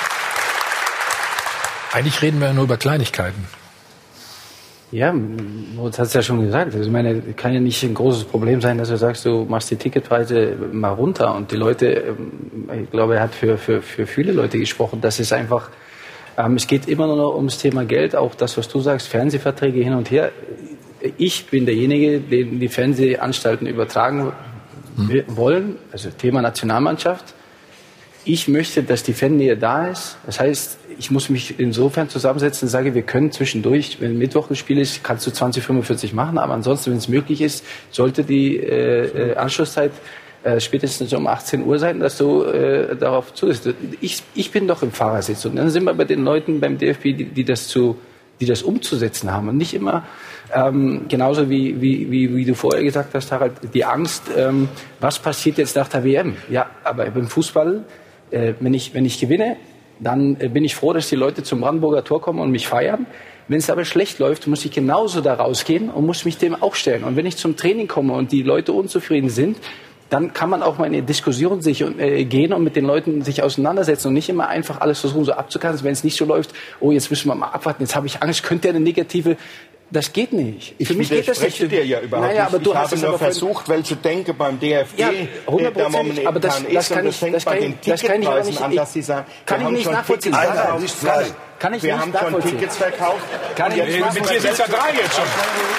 eigentlich reden wir ja nur über Kleinigkeiten. Ja, Moritz hat es ja schon gesagt. Also ich meine, kann ja nicht ein großes Problem sein, dass du sagst, du machst die Ticketpreise mal runter. Und die Leute, ich glaube, er hat für viele Leute gesprochen, das ist einfach, es geht immer nur noch ums Thema Geld, auch das, was du sagst, Fernsehverträge hin und her. Ich bin derjenige, den die Fernsehanstalten übertragen wollen, also Thema Nationalmannschaft. Ich möchte, dass die Fannähe da ist. Das heißt, ich muss mich insofern zusammensetzen und sage, wir können zwischendurch, wenn Mittwoch ein Spiel ist, kannst du 20:45 machen. Aber ansonsten, wenn es möglich ist, sollte die Anschlusszeit spätestens um 18 Uhr sein, dass du darauf zulässt. Ich bin doch im Fahrersitz. Und dann sind wir bei den Leuten beim DFB, die das umzusetzen haben. Und nicht immer, genauso wie du vorher gesagt hast, Harald, die Angst, was passiert jetzt nach der WM? Ja, aber beim Fußball, wenn ich gewinne, dann bin ich froh, dass die Leute zum Brandenburger Tor kommen und mich feiern. Wenn es aber schlecht läuft, muss ich genauso da rausgehen und muss mich dem auch stellen. Und wenn ich zum Training komme und die Leute unzufrieden sind, dann kann man auch mal in eine Diskussion gehen und mit den Leuten sich auseinandersetzen und nicht immer einfach alles versuchen so abzukanzeln, wenn es nicht so läuft, oh, jetzt müssen wir mal abwarten, jetzt habe ich Angst, könnte ja eine negative... Das geht nicht. Für mich geht das nicht. Dir ja überhaupt nicht. Aber ich habe nur versucht, welche Denke beim DFB da momentan aber das kann ich nicht nachvollziehen. Kann ich wir haben schon Tickets verkauft. Mit dir sind ja 3 jetzt schon.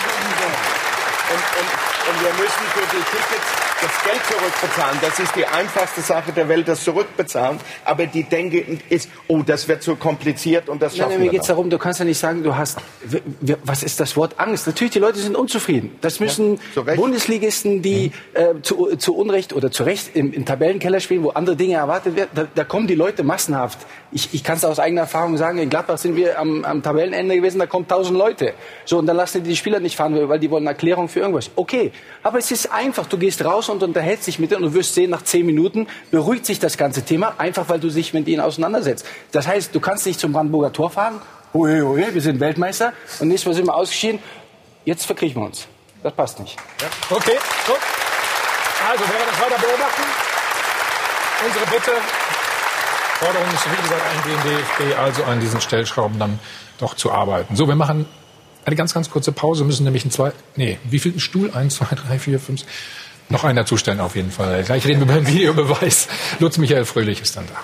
Und wir müssen für die Tickets das Geld zurückbezahlen. Das ist die einfachste Sache der Welt, das zurückbezahlen. Aber die Denke ist, oh, das wird zu kompliziert und das schaffen wir. Mir geht es darum, du kannst ja nicht sagen, was ist das Wort Angst? Natürlich, die Leute sind unzufrieden. Das müssen Bundesligisten, die zu Unrecht oder zu Recht im Tabellenkeller spielen, wo andere Dinge erwartet werden, da kommen die Leute massenhaft. Ich kann es aus eigener Erfahrung sagen, in Gladbach sind wir am Tabellenende gewesen, da kommen 1000 Leute. So, und dann lassen die Spieler nicht fahren, weil die wollen eine Erklärung für irgendwas. Okay, aber es ist einfach, du gehst raus und unterhältst dich mit denen und du wirst sehen, nach 10 Minuten beruhigt sich das ganze Thema, einfach weil du dich mit ihnen auseinandersetzt. Das heißt, du kannst nicht zum Brandenburger Tor fahren, wir sind Weltmeister und nächstes Mal sind wir ausgeschieden, jetzt verkriechen wir uns. Das passt nicht. Ja. Okay, gut. Also, werden wir das weiter beobachten? Unsere Bitte, Forderung ist, wie gesagt, an den DFB, also an diesen Stellschrauben dann doch zu arbeiten. So, wir machen eine ganz, ganz kurze Pause, müssen nämlich wie viel Stuhl? 1, 2, 3, 4, 5... Noch einen dazustellen auf jeden Fall. Gleich reden wir über den Videobeweis. Lutz Michael Fröhlich ist dann da.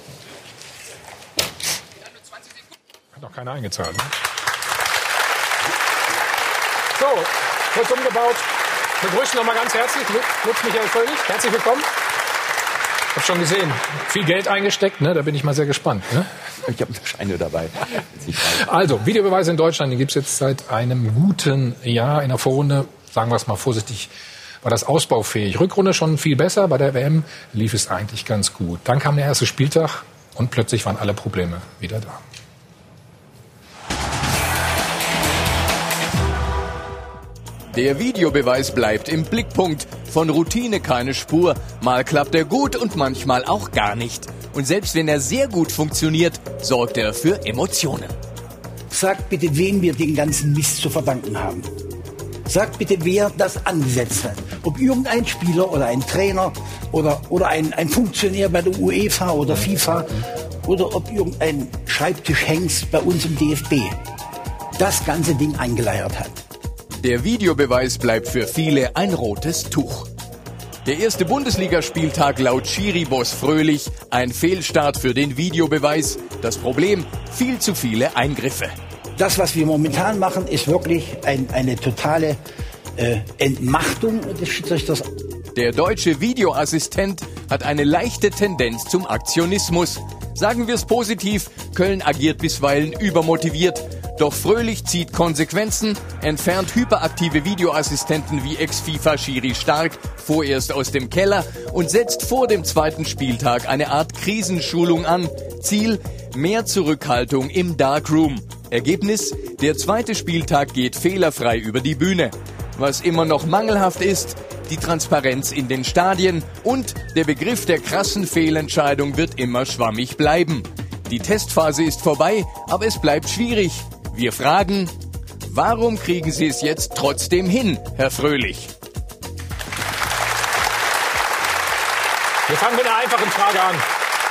Hat noch keiner eingezahlt. Ne? So, kurz umgebaut. Wir begrüßen nochmal ganz herzlich Lutz Michael Fröhlich. Herzlich willkommen. Hab schon gesehen. Viel Geld eingesteckt, ne? Da bin ich mal sehr gespannt. Ne? Ich habe Scheine dabei. Also, Videobeweise in Deutschland, die gibt es jetzt seit einem guten Jahr. In der Vorrunde, sagen wir es mal vorsichtig, war das ausbaufähig. Rückrunde schon viel besser. Bei der WM lief es eigentlich ganz gut. Dann kam der erste Spieltag und plötzlich waren alle Probleme wieder da. Der Videobeweis bleibt im Blickpunkt. Von Routine keine Spur. Mal klappt er gut und manchmal auch gar nicht. Und selbst wenn er sehr gut funktioniert, sorgt er für Emotionen. Sagt bitte, wem wir den ganzen Mist zu verdanken haben. Sagt bitte, wer das angesetzt hat. Ob irgendein Spieler oder ein Trainer oder ein Funktionär bei der UEFA oder FIFA oder ob irgendein Schreibtischhengst bei uns im DFB das ganze Ding eingeleiert hat. Der Videobeweis bleibt für viele ein rotes Tuch. Der erste Bundesligaspieltag laut Schiri-Boss Fröhlich, ein Fehlstart für den Videobeweis. Das Problem, viel zu viele Eingriffe. Das, was wir momentan machen, ist wirklich eine totale Entmachtung des Schiedsrichters. Der deutsche Videoassistent hat eine leichte Tendenz zum Aktionismus. Sagen wir es positiv, Köln agiert bisweilen übermotiviert. Doch Fröhlich zieht Konsequenzen, entfernt hyperaktive Videoassistenten wie Ex-FIFA-Schiri Stark vorerst aus dem Keller und setzt vor dem zweiten Spieltag eine Art Krisenschulung an. Ziel: mehr Zurückhaltung im Darkroom. Ergebnis: der zweite Spieltag geht fehlerfrei über die Bühne. Was immer noch mangelhaft ist: die Transparenz in den Stadien und der Begriff der krassen Fehlentscheidung wird immer schwammig bleiben. Die Testphase ist vorbei, aber es bleibt schwierig. Wir fragen, warum kriegen Sie es jetzt trotzdem hin, Herr Fröhlich? Wir fangen mit einer einfachen Frage an.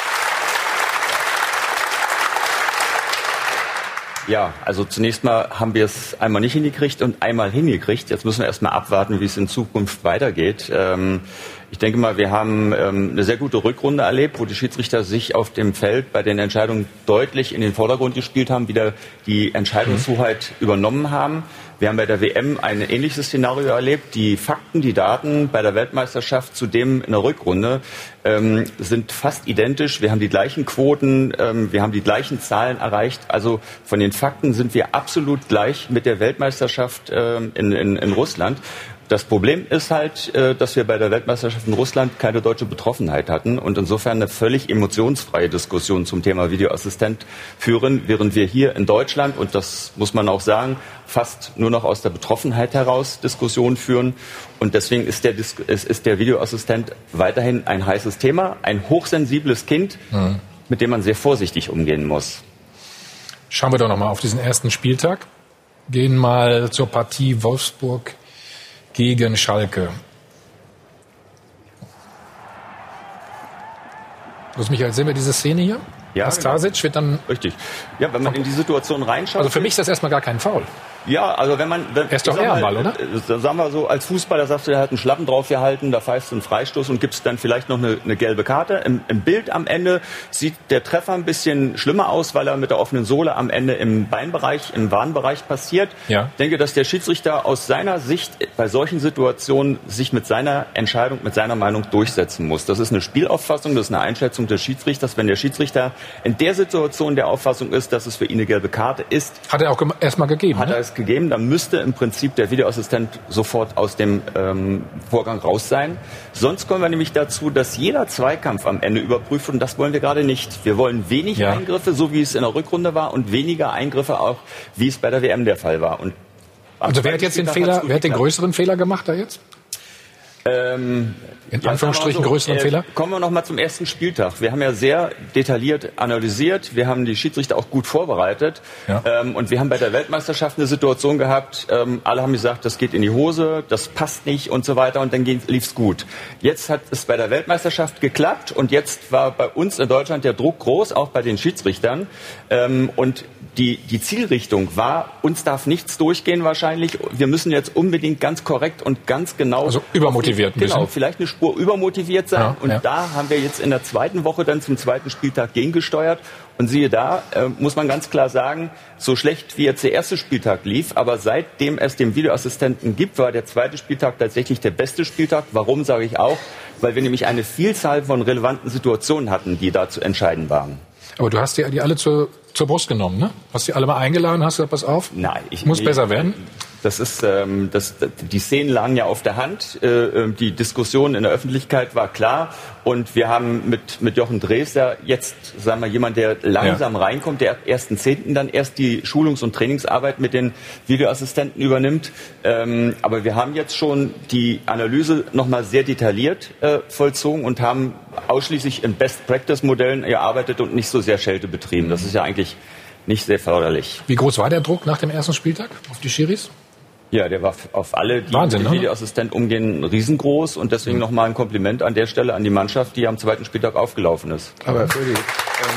Ja, also zunächst mal haben wir es einmal nicht hingekriegt und einmal hingekriegt. Jetzt müssen wir erst mal abwarten, wie es in Zukunft weitergeht. Ich denke mal, wir haben eine sehr gute Rückrunde erlebt, wo die Schiedsrichter sich auf dem Feld bei den Entscheidungen deutlich in den Vordergrund gespielt haben, wieder die Entscheidungshoheit übernommen haben. Wir haben bei der WM ein ähnliches Szenario erlebt. Die Fakten, die Daten bei der Weltmeisterschaft zudem in der Rückrunde sind fast identisch. Wir haben die gleichen Quoten, wir haben die gleichen Zahlen erreicht. Also von den Fakten sind wir absolut gleich mit der Weltmeisterschaft in Russland. Das Problem ist halt, dass wir bei der Weltmeisterschaft in Russland keine deutsche Betroffenheit hatten und insofern eine völlig emotionsfreie Diskussion zum Thema Videoassistent führen, während wir hier in Deutschland, und das muss man auch sagen, fast nur noch aus der Betroffenheit heraus Diskussionen führen. Und deswegen ist der Videoassistent weiterhin ein heißes Thema, ein hochsensibles Kind, mit dem man sehr vorsichtig umgehen muss. Schauen wir doch noch mal auf diesen ersten Spieltag. Gehen mal zur Partie Wolfsburg gegen Schalke. Michael, sehen wir diese Szene hier? Ja, Nastasic wird dann... Richtig. Ja, wenn man in die Situation reinschaut... Also für mich ist das erstmal gar kein Foul. Ja, also wenn man... Er ist doch eher am Ball, oder? Sagen wir so, als Fußballer sagst du, er hat einen Schlappen drauf gehalten, da pfeifst du einen Freistoß und gibst dann vielleicht noch eine gelbe Karte. Im Bild am Ende sieht der Treffer ein bisschen schlimmer aus, weil er mit der offenen Sohle am Ende im Beinbereich, im Wadenbereich passiert. Ja. Ich denke, dass der Schiedsrichter aus seiner Sicht bei solchen Situationen sich mit seiner Entscheidung, mit seiner Meinung durchsetzen muss. Das ist eine Spielauffassung, das ist eine Einschätzung des Schiedsrichters. Wenn der Schiedsrichter in der Situation der Auffassung ist, dass es für ihn eine gelbe Karte ist... Hat er auch erstmal gegeben, Hat er es gegeben, dann müsste im Prinzip der Videoassistent sofort aus dem Vorgang raus sein. Sonst kommen wir nämlich dazu, dass jeder Zweikampf am Ende überprüft wird und das wollen wir gerade nicht. Wir wollen wenig Eingriffe, so wie es in der Rückrunde war und weniger Eingriffe auch, wie es bei der WM der Fall war. Und also wer hat jetzt wer hat den größeren Fehler gemacht da jetzt? In Anführungsstrichen größeren Fehler? Kommen wir noch mal zum ersten Spieltag. Wir haben ja sehr detailliert analysiert. Wir haben die Schiedsrichter auch gut vorbereitet. Ja. Und wir haben bei der Weltmeisterschaft eine Situation gehabt, alle haben gesagt, das geht in die Hose, das passt nicht und so weiter. Und dann lief's gut. Jetzt hat es bei der Weltmeisterschaft geklappt. Und jetzt war bei uns in Deutschland der Druck groß, auch bei den Schiedsrichtern. Und die Zielrichtung war, uns darf nichts durchgehen wahrscheinlich. Wir müssen jetzt unbedingt ganz korrekt und ganz genau... Also übermotiviert ein bisschen. Genau, vielleicht eine Spur übermotiviert sein. Und da haben wir jetzt in der zweiten Woche dann zum zweiten Spieltag gegengesteuert. Und siehe da, muss man ganz klar sagen, so schlecht wie jetzt der erste Spieltag lief, aber seitdem es den Videoassistenten gibt, war der zweite Spieltag tatsächlich der beste Spieltag. Warum, sage ich auch? Weil wir nämlich eine Vielzahl von relevanten Situationen hatten, die da zu entscheiden waren. Aber du hast die alle zur Brust genommen, ne? Hast die alle mal eingeladen, hast gesagt, pass auf? Nein. Muss besser werden? Das ist, die Szenen lagen ja auf der Hand. Die Diskussion in der Öffentlichkeit war klar. Und wir haben mit Jochen Drees jetzt, sagen wir, jemand, der langsam reinkommt, der ab 1.10. dann erst die Schulungs- und Trainingsarbeit mit den Videoassistenten übernimmt. Aber wir haben jetzt schon die Analyse nochmal sehr detailliert vollzogen und haben ausschließlich in Best-Practice-Modellen gearbeitet und nicht so sehr Schelte betrieben. Das ist ja eigentlich nicht sehr förderlich. Wie groß war der Druck nach dem ersten Spieltag auf die Schiris? Ja, der war auf alle, die mit dem Videoassistent umgehen, riesengroß. Und deswegen nochmal ein Kompliment an der Stelle an die Mannschaft, die am zweiten Spieltag aufgelaufen ist. Aber Freddy, ich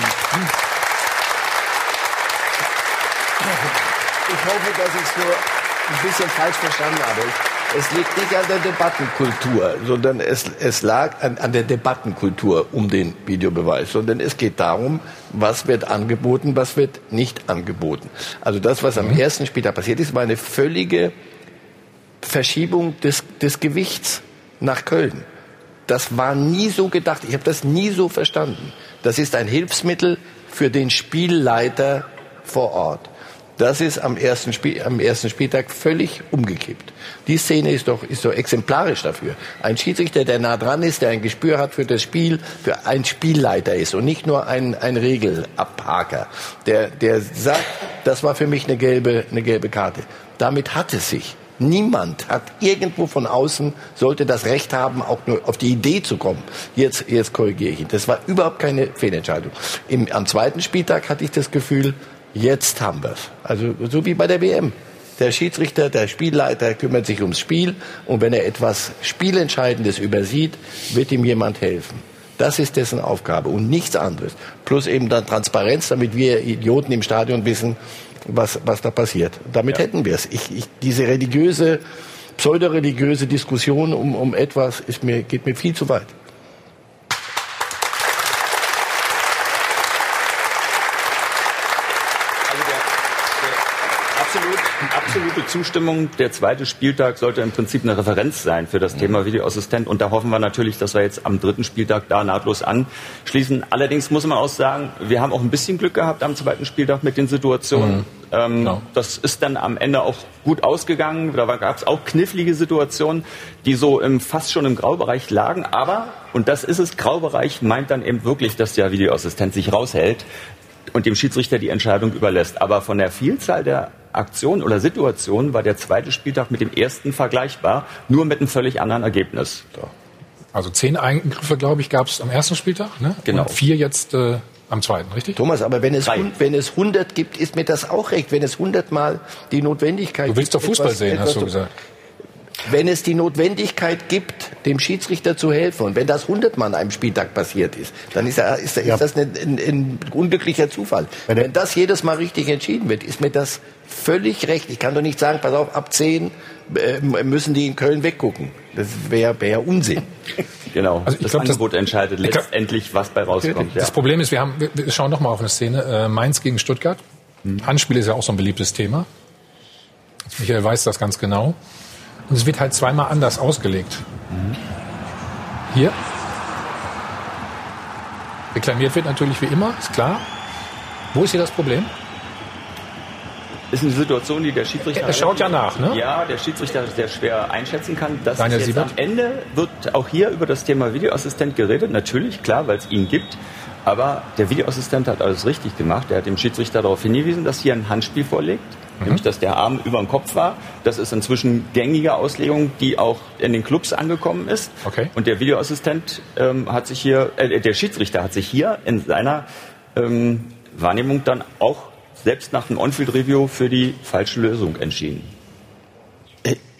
hoffe, dass ich es nur ein bisschen falsch verstanden habe. Es liegt nicht an der Debattenkultur, sondern es lag an der Debattenkultur um den Videobeweis, sondern es geht darum, was wird angeboten, was wird nicht angeboten. Also das, was am ersten Spieltag passiert ist, war eine völlige Verschiebung des Gewichts nach Köln. Das war nie so gedacht. Ich habe das nie so verstanden. Das ist ein Hilfsmittel für den Spielleiter vor Ort. Das ist am ersten Spieltag völlig umgekippt. Die Szene ist doch exemplarisch dafür. Ein Schiedsrichter, der nah dran ist, der ein Gespür hat für das Spiel, für ein Spielleiter ist und nicht nur ein Regelabhaker, der sagt, das war für mich eine gelbe Karte. Damit hat es sich. Niemand hat irgendwo von außen, sollte das Recht haben, auch nur auf die Idee zu kommen. Jetzt korrigiere ich ihn. Das war überhaupt keine Fehlentscheidung. Am zweiten Spieltag hatte ich das Gefühl, jetzt haben wir's. Also so wie bei der WM. Der Schiedsrichter, der Spielleiter kümmert sich ums Spiel und wenn er etwas Spielentscheidendes übersieht, wird ihm jemand helfen. Das ist dessen Aufgabe und nichts anderes. Plus eben dann Transparenz, damit wir Idioten im Stadion wissen, was da passiert. Damit hätten wir es. Diese pseudoreligiöse Diskussion um etwas geht mir viel zu weit. Absolute Zustimmung. Der zweite Spieltag sollte im Prinzip eine Referenz sein für das Thema Videoassistent. Und da hoffen wir natürlich, dass wir jetzt am dritten Spieltag da nahtlos anschließen. Allerdings muss man auch sagen, wir haben auch ein bisschen Glück gehabt am zweiten Spieltag mit den Situationen. Das ist dann am Ende auch gut ausgegangen. Da gab es auch knifflige Situationen, die so fast schon im Graubereich lagen. Aber, und das ist es, Graubereich meint dann eben wirklich, dass der Videoassistent sich raushält und dem Schiedsrichter die Entscheidung überlässt. Aber von der Vielzahl der Aktionen oder Situationen war der zweite Spieltag mit dem ersten vergleichbar, nur mit einem völlig anderen Ergebnis. Also 10 Eingriffe, glaube ich, gab es am ersten Spieltag, ne? Genau. Und 4 jetzt am zweiten, richtig? Thomas, aber wenn es 100 gibt, ist mir das auch recht. Wenn es 100 Mal die Notwendigkeit gibt. Du willst doch Fußball sehen, hast du gesagt. Wenn es die Notwendigkeit gibt, dem Schiedsrichter zu helfen, und wenn das 100 Mal an einem Spieltag passiert ist, dann ist das ein unglücklicher Zufall. Wenn das jedes Mal richtig entschieden wird, ist mir das völlig recht. Ich kann doch nicht sagen, pass auf, ab 10 müssen die in Köln weggucken. Das wäre Unsinn. Genau, also das Angebot entscheidet letztendlich, was bei rauskommt. Das Problem ist, wir schauen noch mal auf eine Szene. Mainz gegen Stuttgart. Handspiel ist ja auch so ein beliebtes Thema. Michael weiß das ganz genau. Und es wird halt zweimal anders ausgelegt. Hier. Reklamiert wird natürlich wie immer, ist klar. Wo ist hier das Problem? Ist eine Situation, die der Schiedsrichter... Er schaut ja nach, ne? Ja, der Schiedsrichter sehr schwer einschätzen kann. Das Daniel ist jetzt Siebert. Am Ende wird auch hier über das Thema Videoassistent geredet. Natürlich, klar, weil es ihn gibt. Aber der Videoassistent hat alles richtig gemacht. Er hat dem Schiedsrichter darauf hingewiesen, dass hier ein Handspiel vorliegt. Nämlich, dass der Arm über dem Kopf war. Das ist inzwischen gängige Auslegung, die auch in den Clubs angekommen ist. Okay. Und der Videoassistent der Schiedsrichter hat sich hier in seiner Wahrnehmung dann auch selbst nach dem On-Field-Review für die falsche Lösung entschieden.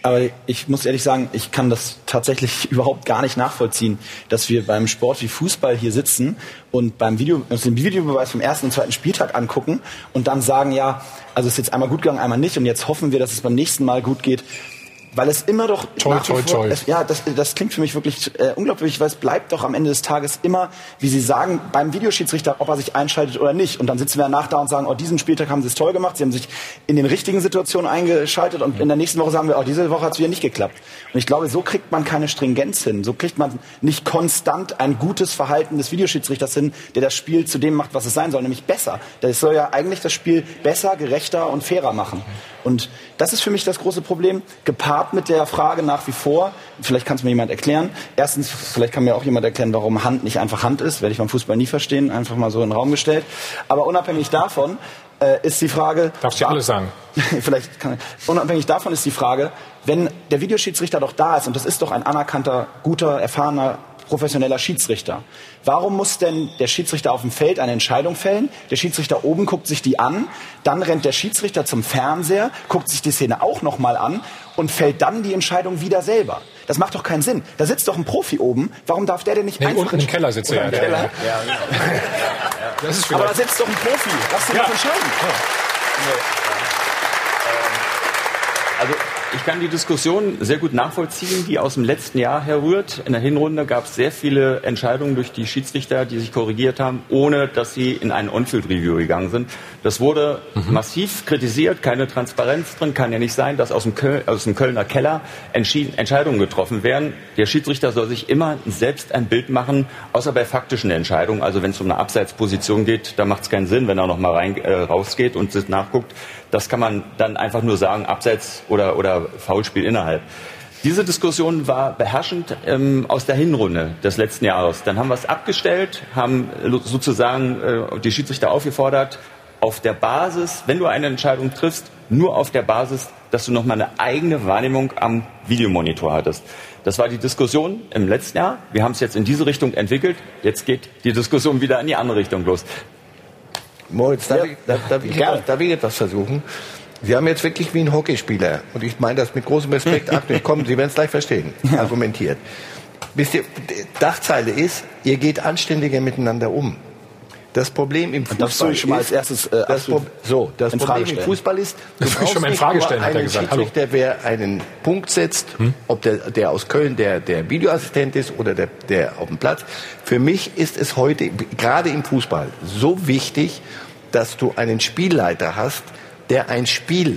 Aber ich muss ehrlich sagen, ich kann das tatsächlich überhaupt gar nicht nachvollziehen, dass wir beim Sport wie Fußball hier sitzen und uns den Videobeweis vom ersten und zweiten Spieltag angucken und dann sagen, ja, also es ist jetzt einmal gut gegangen, einmal nicht und jetzt hoffen wir, dass es beim nächsten Mal gut geht. Weil es immer doch... Das klingt für mich wirklich unglaublich, weil es bleibt doch am Ende des Tages immer, wie Sie sagen, beim Videoschiedsrichter, ob er sich einschaltet oder nicht. Und dann sitzen wir danach da und sagen, diesen Spieltag haben Sie es toll gemacht, Sie haben sich in den richtigen Situationen eingeschaltet und in der nächsten Woche sagen wir, diese Woche hat es wieder nicht geklappt. Und ich glaube, so kriegt man keine Stringenz hin. So kriegt man nicht konstant ein gutes Verhalten des Videoschiedsrichters hin, der das Spiel zu dem macht, was es sein soll, nämlich besser. Das soll ja eigentlich das Spiel besser, gerechter und fairer machen. Und das ist für mich das große Problem, gepaart mit der Frage nach wie vor, vielleicht kann es mir jemand erklären, erstens, vielleicht kann mir auch jemand erklären, warum Hand nicht einfach Hand ist, werde ich beim Fußball nie verstehen, einfach mal so in den Raum gestellt. Aber unabhängig davon ist die Frage... Darfst du alles sagen? Unabhängig davon ist die Frage, wenn der Videoschiedsrichter doch da ist, und das ist doch ein anerkannter, guter, erfahrener, professioneller Schiedsrichter. Warum muss denn der Schiedsrichter auf dem Feld eine Entscheidung fällen? Der Schiedsrichter oben guckt sich die an, dann rennt der Schiedsrichter zum Fernseher, guckt sich die Szene auch nochmal an und fällt dann die Entscheidung wieder selber. Das macht doch keinen Sinn. Da sitzt doch ein Profi oben. Warum darf der denn nicht einfach... unten im Keller sitzt er. Ja. Das ist aber da sitzt doch ein Profi. Lass den doch entscheiden. Also ich kann die Diskussion sehr gut nachvollziehen, die aus dem letzten Jahr herrührt. In der Hinrunde gab es sehr viele Entscheidungen durch die Schiedsrichter, die sich korrigiert haben, ohne dass sie in ein On-Field-Review gegangen sind. Das wurde massiv kritisiert, keine Transparenz drin, kann ja nicht sein, dass aus dem Kölner Keller Entscheidungen getroffen werden. Der Schiedsrichter soll sich immer selbst ein Bild machen, außer bei faktischen Entscheidungen. Also wenn es um eine Abseitsposition geht, da macht es keinen Sinn, wenn er noch mal rausgeht und nachguckt. Das kann man dann einfach nur sagen, Abseits oder Foulspiel innerhalb. Diese Diskussion war beherrschend aus der Hinrunde des letzten Jahres. Dann haben wir es abgestellt, haben sozusagen die Schiedsrichter aufgefordert, auf der Basis, wenn du eine Entscheidung triffst, nur auf der Basis, dass du noch mal eine eigene Wahrnehmung am Videomonitor hattest. Das war die Diskussion im letzten Jahr. Wir haben es jetzt in diese Richtung entwickelt. Jetzt geht die Diskussion wieder in die andere Richtung los. Moritz, darf ich etwas versuchen? Sie haben jetzt wirklich wie ein Hockeyspieler, und ich meine das mit großem Respekt, Achtung, komm, Sie werden es gleich verstehen, argumentiert. Wisst ihr, Dachzeile ist, ihr geht anständiger miteinander um. Das Problem im Fußball ist, schon mal als erstes das Problem im Fußball ist, du brauchst nicht nur einen Schiedsrichter, wer einen Punkt setzt, ob der aus Köln der Videoassistent ist oder der auf dem Platz. Für mich ist es heute, gerade im Fußball, so wichtig, dass du einen Spielleiter hast, der ein Spiel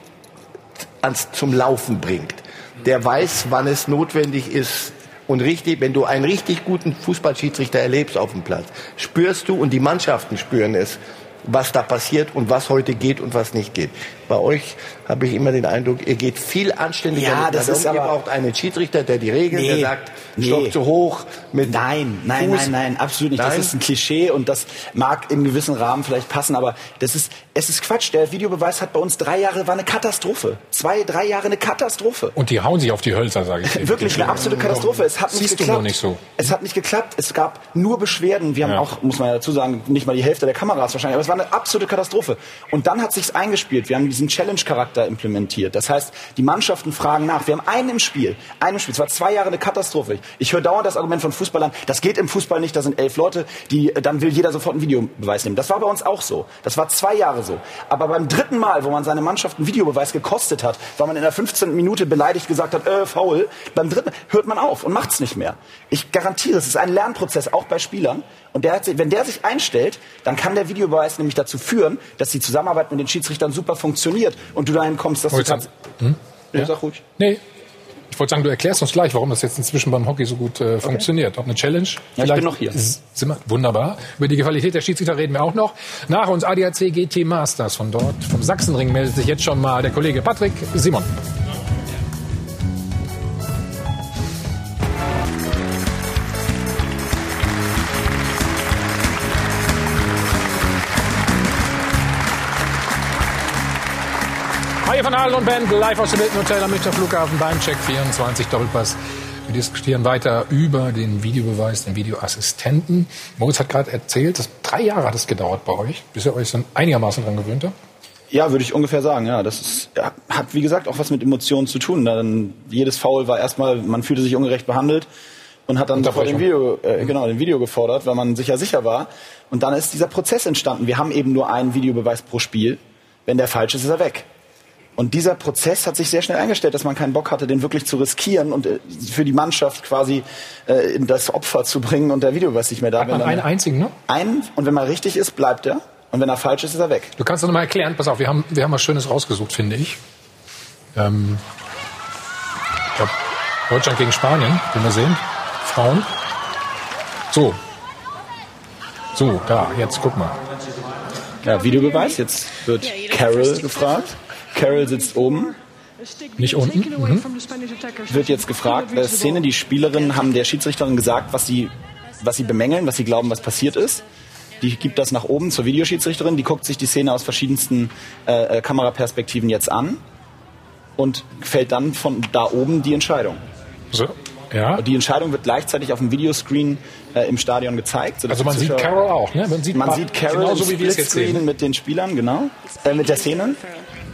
zum Laufen bringt. Der weiß, wann es notwendig ist. Und richtig, wenn du einen richtig guten Fußballschiedsrichter erlebst auf dem Platz, spürst du, und die Mannschaften spüren es, was da passiert und was heute geht und was nicht geht. Bei euch habe ich immer den Eindruck, ihr geht viel anständiger. Ja, das ist aber, ihr braucht einen Schiedsrichter, der die Regeln, der sagt, Stopp zu hoch. Mit Nein, absolut nicht. Nein? Das ist ein Klischee und das mag im gewissen Rahmen vielleicht passen, aber es ist Quatsch. Der Videobeweis hat bei uns 3 Jahre, war eine Katastrophe. 2-3 Jahre eine Katastrophe. Und die hauen sich auf die Hölzer, sage ich. Wirklich eine absolute Katastrophe. Es hat nicht geklappt. Du noch nicht so. Es hat nicht geklappt. Es gab nur Beschwerden. Wir haben auch, muss man ja dazu sagen, nicht mal die Hälfte der Kameras wahrscheinlich, aber es war eine absolute Katastrophe. Und dann hat sich's eingespielt. Wir haben diesen Challenge-Charakter implementiert. Das heißt, die Mannschaften fragen nach. Wir haben einen im Spiel. Es war 2 Jahre eine Katastrophe. Ich höre dauernd das Argument von Fußballern, das geht im Fußball nicht, da sind 11 Leute, dann will jeder sofort einen Videobeweis nehmen. Das war bei uns auch so. Das war 2 Jahre so. Aber beim 3. Mal, wo man seine Mannschaft einen Videobeweis gekostet hat, weil man in der 15. Minute beleidigt gesagt hat, faul, beim 3. hört man auf und macht's nicht mehr. Ich garantiere, es ist ein Lernprozess, auch bei Spielern. Und wenn der sich einstellt, dann kann der Videobeweis nämlich dazu führen, dass die Zusammenarbeit mit den Schiedsrichtern super funktioniert und du dahin kommst, dass du kannst... Sag ruhig. Nee. Ich wollte sagen, du erklärst uns gleich, warum das jetzt inzwischen beim Hockey so gut funktioniert. Ob eine Challenge? Ja, ich bin noch hier. Wunderbar. Über die Qualität der Schiedsrichter reden wir auch noch. Nach uns ADAC GT Masters von dort, vom Sachsenring, meldet sich jetzt schon mal der Kollege Patrick Simon. Hi von Adel und Band, live aus dem Hilton Hotel am Münchner Flughafen beim Check 24 Doppelpass. Wir diskutieren weiter über den Videobeweis, den Videoassistenten. Moritz hat gerade erzählt, 3 Jahre hat es gedauert bei euch, bis ihr euch so einigermaßen dran gewöhnt habt. Ja, würde ich ungefähr sagen. Ja, das ist hat, wie gesagt, auch was mit Emotionen zu tun. Dann, jedes Foul war erstmal, man fühlte sich ungerecht behandelt und hat dann sofort den Video gefordert, weil man sich ja sicher war. Und dann ist dieser Prozess entstanden. Wir haben eben nur einen Videobeweis pro Spiel. Wenn der falsch ist, ist er weg. Und dieser Prozess hat sich sehr schnell eingestellt, dass man keinen Bock hatte, den wirklich zu riskieren und für die Mannschaft quasi in das Opfer zu bringen und der Videobeweis nicht mehr da. Hat man einen einzigen, ne? Einen, und wenn man richtig ist, bleibt er. Und wenn er falsch ist, ist er weg. Du kannst das nochmal erklären. Pass auf, wir haben was Schönes rausgesucht, finde ich. Ich glaube, Deutschland gegen Spanien, den wir sehen. Frauen. So, da, jetzt guck mal. Ja, Videobeweis. Jetzt wird Carol gefragt. Carol sitzt oben. Nicht unten. Wird jetzt gefragt, Szene, die Spielerinnen haben der Schiedsrichterin gesagt, was sie bemängeln, was sie glauben, was passiert ist. Die gibt das nach oben zur Videoschiedsrichterin, die guckt sich die Szene aus verschiedensten Kameraperspektiven jetzt an und fällt dann von da oben die Entscheidung. So, ja. Die Entscheidung wird gleichzeitig auf dem Videoscreen im Stadion gezeigt. Also man sieht Carol auch, ne? Man sieht Carol genauso wie wir es jetzt sehen. Mit den Spielern, genau. Mit der Szene. Und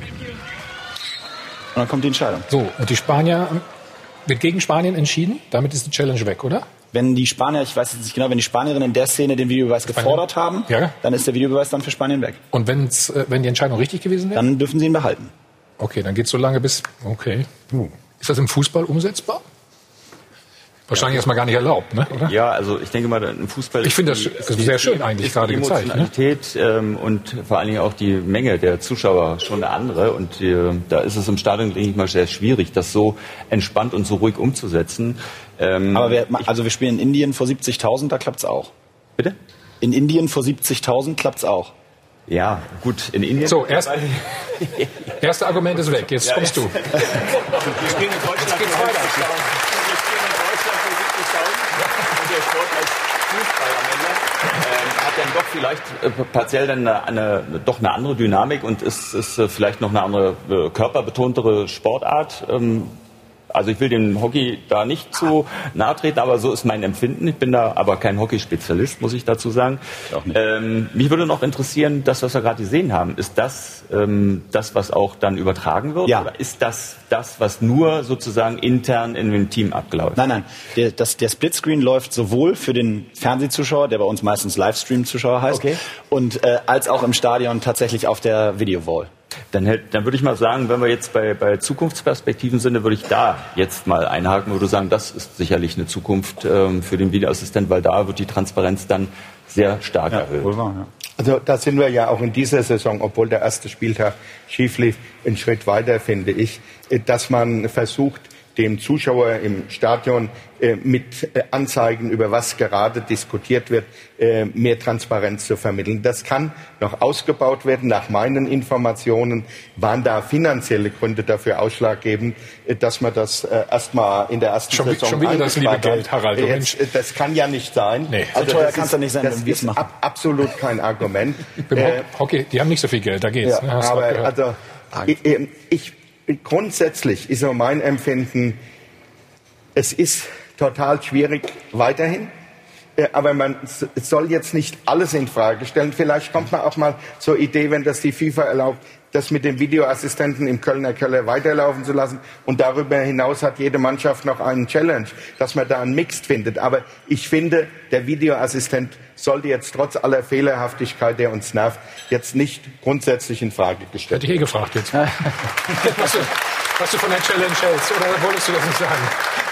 dann kommt die Entscheidung. So, und die Spanier, wird gegen Spanien entschieden? Damit ist die Challenge weg, oder? Wenn die Spanier, ich weiß jetzt nicht genau, wenn die Spanierinnen in der Szene den Videobeweis gefordert haben, dann ist der Videobeweis dann für Spanien weg. Und wenn die Entscheidung richtig gewesen wäre? Dann dürfen sie ihn behalten. Okay, dann geht es so lange bis... Okay. Ist das im Fußball umsetzbar? Wahrscheinlich erstmal gar nicht erlaubt, ne? Oder? Ja, also ich denke mal, im Fußball... Ich finde das sehr schön eigentlich gerade gezeigt. Die Emotionalität und vor allen Dingen auch die Menge der Zuschauer schon eine andere. Und da ist es im Stadion, denke ich mal, sehr schwierig, das so entspannt und so ruhig umzusetzen. Aber wir spielen in Indien vor 70.000, da klappt's auch. Bitte? In Indien vor 70.000 klappt's auch. Ja, gut, in Indien... So, erste Argument ist weg, jetzt kommst du. Wir spielen in Deutschland für 70.000. Und der Sport als Fußball am Ende hat dann doch vielleicht partiell dann eine andere Dynamik und ist vielleicht noch eine andere körperbetontere Sportart. Also ich will dem Hockey da nicht zu nahe treten, aber so ist mein Empfinden. Ich bin da aber kein Hockeyspezialist, muss ich dazu sagen. Auch nicht. Mich würde noch interessieren, das, was wir gerade gesehen haben, ist das, was auch dann übertragen wird? Ja. Oder ist das, was nur sozusagen intern in dem Team abgelaufen ist? Nein. Der Splitscreen läuft sowohl für den Fernsehzuschauer, der bei uns meistens Livestream-Zuschauer heißt, und als auch im Stadion tatsächlich auf der Videowall. Dann würde ich mal sagen, wenn wir jetzt bei Zukunftsperspektiven sind, dann würde ich da jetzt mal einhaken, würde sagen, das ist sicherlich eine Zukunft für den Videoassistent, weil da wird die Transparenz dann sehr stark erhöht. Wohl wahr, ja. Also da sind wir ja auch in dieser Saison, obwohl der erste Spieltag schief lief, einen Schritt weiter, finde ich, dass man versucht, dem Zuschauer im Stadion mit Anzeigen, über was gerade diskutiert wird, mehr Transparenz zu vermitteln. Das kann noch ausgebaut werden. Nach meinen Informationen waren da finanzielle Gründe dafür ausschlaggebend, dass man das erstmal in der ersten Saison schon wieder das liebe Geld, Harald. Das kann ja nicht sein. Nee. Also teuer kann es ja nicht sein, das ist absolut kein Argument. Hockey, die haben nicht so viel Geld, da geht's. Ja, aber also, grundsätzlich ist so mein Empfinden, es ist total schwierig weiterhin, aber man soll jetzt nicht alles in Frage stellen. Vielleicht kommt man auch mal zur Idee, wenn das die FIFA erlaubt, das mit dem Videoassistenten im Kölner Keller weiterlaufen zu lassen. Und darüber hinaus hat jede Mannschaft noch einen Challenge, dass man da einen Mix findet. Aber ich finde, der Videoassistent sollte jetzt trotz aller Fehlerhaftigkeit, der uns nervt, jetzt nicht grundsätzlich in Frage gestellt werden. Hätte ich gefragt jetzt. Was du von der Challenge hältst, oder wolltest du das nicht sagen?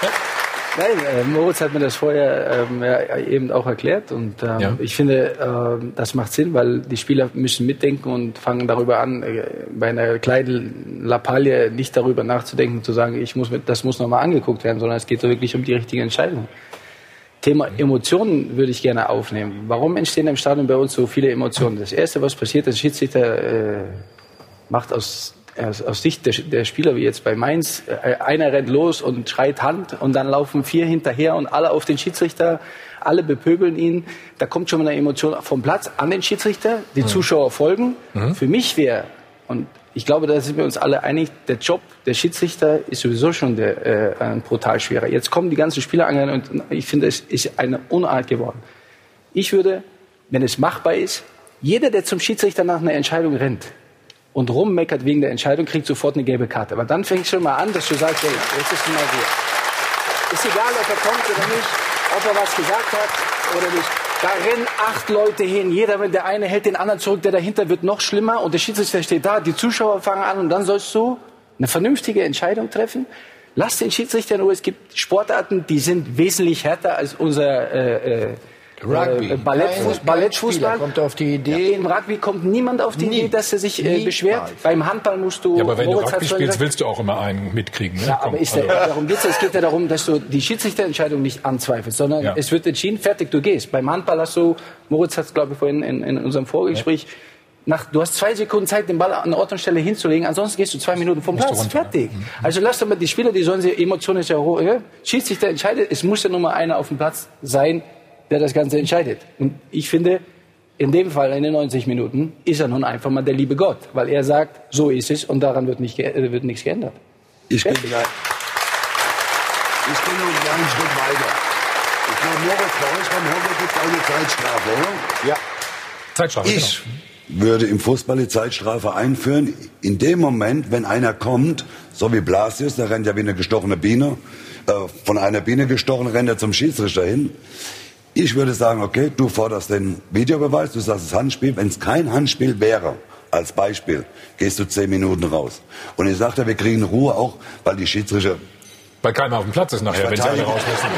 Nein, Moritz hat mir das vorher eben auch erklärt und ich finde, das macht Sinn, weil die Spieler müssen mitdenken und fangen darüber an, bei einer kleinen Lappalie nicht darüber nachzudenken, zu sagen, das muss nochmal angeguckt werden, sondern es geht so wirklich um die richtige Entscheidung. Thema Emotionen würde ich gerne aufnehmen. Warum entstehen im Stadion bei uns so viele Emotionen? Das Erste, was passiert, der Schiedsrichter macht aus Sicht der Spieler, wie jetzt bei Mainz, einer rennt los und schreit Hand und dann laufen 4 hinterher und alle auf den Schiedsrichter, alle bepöbeln ihn. Da kommt schon mal eine Emotion vom Platz an den Schiedsrichter, die Zuschauer folgen. Für mich wäre, und ich glaube, da sind wir uns alle einig, der Job der Schiedsrichter ist sowieso schon brutal schwerer. Jetzt kommen die ganzen Spieler an und ich finde, es ist eine Unart geworden. Ich würde, wenn es machbar ist, jeder, der zum Schiedsrichter nach einer Entscheidung rennt, und rummeckert wegen der Entscheidung, kriegt sofort eine gelbe Karte. Aber dann fängt schon mal an, dass du sagst, hey, jetzt ist mal gut. Ist egal, ob er kommt oder nicht, ob er was gesagt hat oder nicht. Da rennen 8 Leute hin. Jeder, wenn der eine hält den anderen zurück, der dahinter wird noch schlimmer. Und der Schiedsrichter steht da, die Zuschauer fangen an und dann sollst du eine vernünftige Entscheidung treffen. Lass den Schiedsrichter in Ruhe. Es gibt Sportarten, die sind wesentlich härter als unser Ballettfußball. Kommt auf die Idee. Im Rugby kommt niemand auf die Idee, dass er sich beschwert. Beim Handball musst du... Ja, aber wenn du Rugby spielst, willst du auch immer einen mitkriegen. Ne? Ja, aber darum geht's. Es geht ja darum, dass du die Schiedsrichterentscheidung nicht anzweifelst, sondern es wird entschieden, fertig, du gehst. Beim Handball hast du, Moritz hat es, glaube ich, vorhin in unserem Vorgespräch, du hast 2 Sekunden Zeit, den Ball an Ort und Stelle hinzulegen, ansonsten gehst du 2 Minuten vom Platz. Fertig. Also lass doch mal die Spieler, die sollen sich Emotionen Schiedsrichter entscheidet, es muss ja nur mal einer auf dem Platz sein, der das Ganze entscheidet. Und ich finde, in dem Fall, in den 90 Minuten, ist er nun einfach mal der liebe Gott. Weil er sagt, so ist es und daran wird nichts geändert. Ich bin noch einen Schritt weiter. Ich glaube, Moritz, bei euch beim Hockey gibt es auch eine Zeitstrafe, oder? Ja. Zeitstrafe, Ich würde im Fußball die Zeitstrafe einführen. In dem Moment, wenn einer kommt, so wie Blasius, der rennt ja wie eine gestochene Biene, von einer Biene gestochen, rennt er zum Schiedsrichter hin. Ich würde sagen, okay, du forderst den Videobeweis, du sagst, es ist Handspiel. Wenn es kein Handspiel wäre, als Beispiel, gehst du 10 Minuten raus. Und ich sagte, wir kriegen Ruhe auch, weil die Schiedsrichter... Weil keiner auf dem Platz ist nachher, wenn sie alle rauslassen.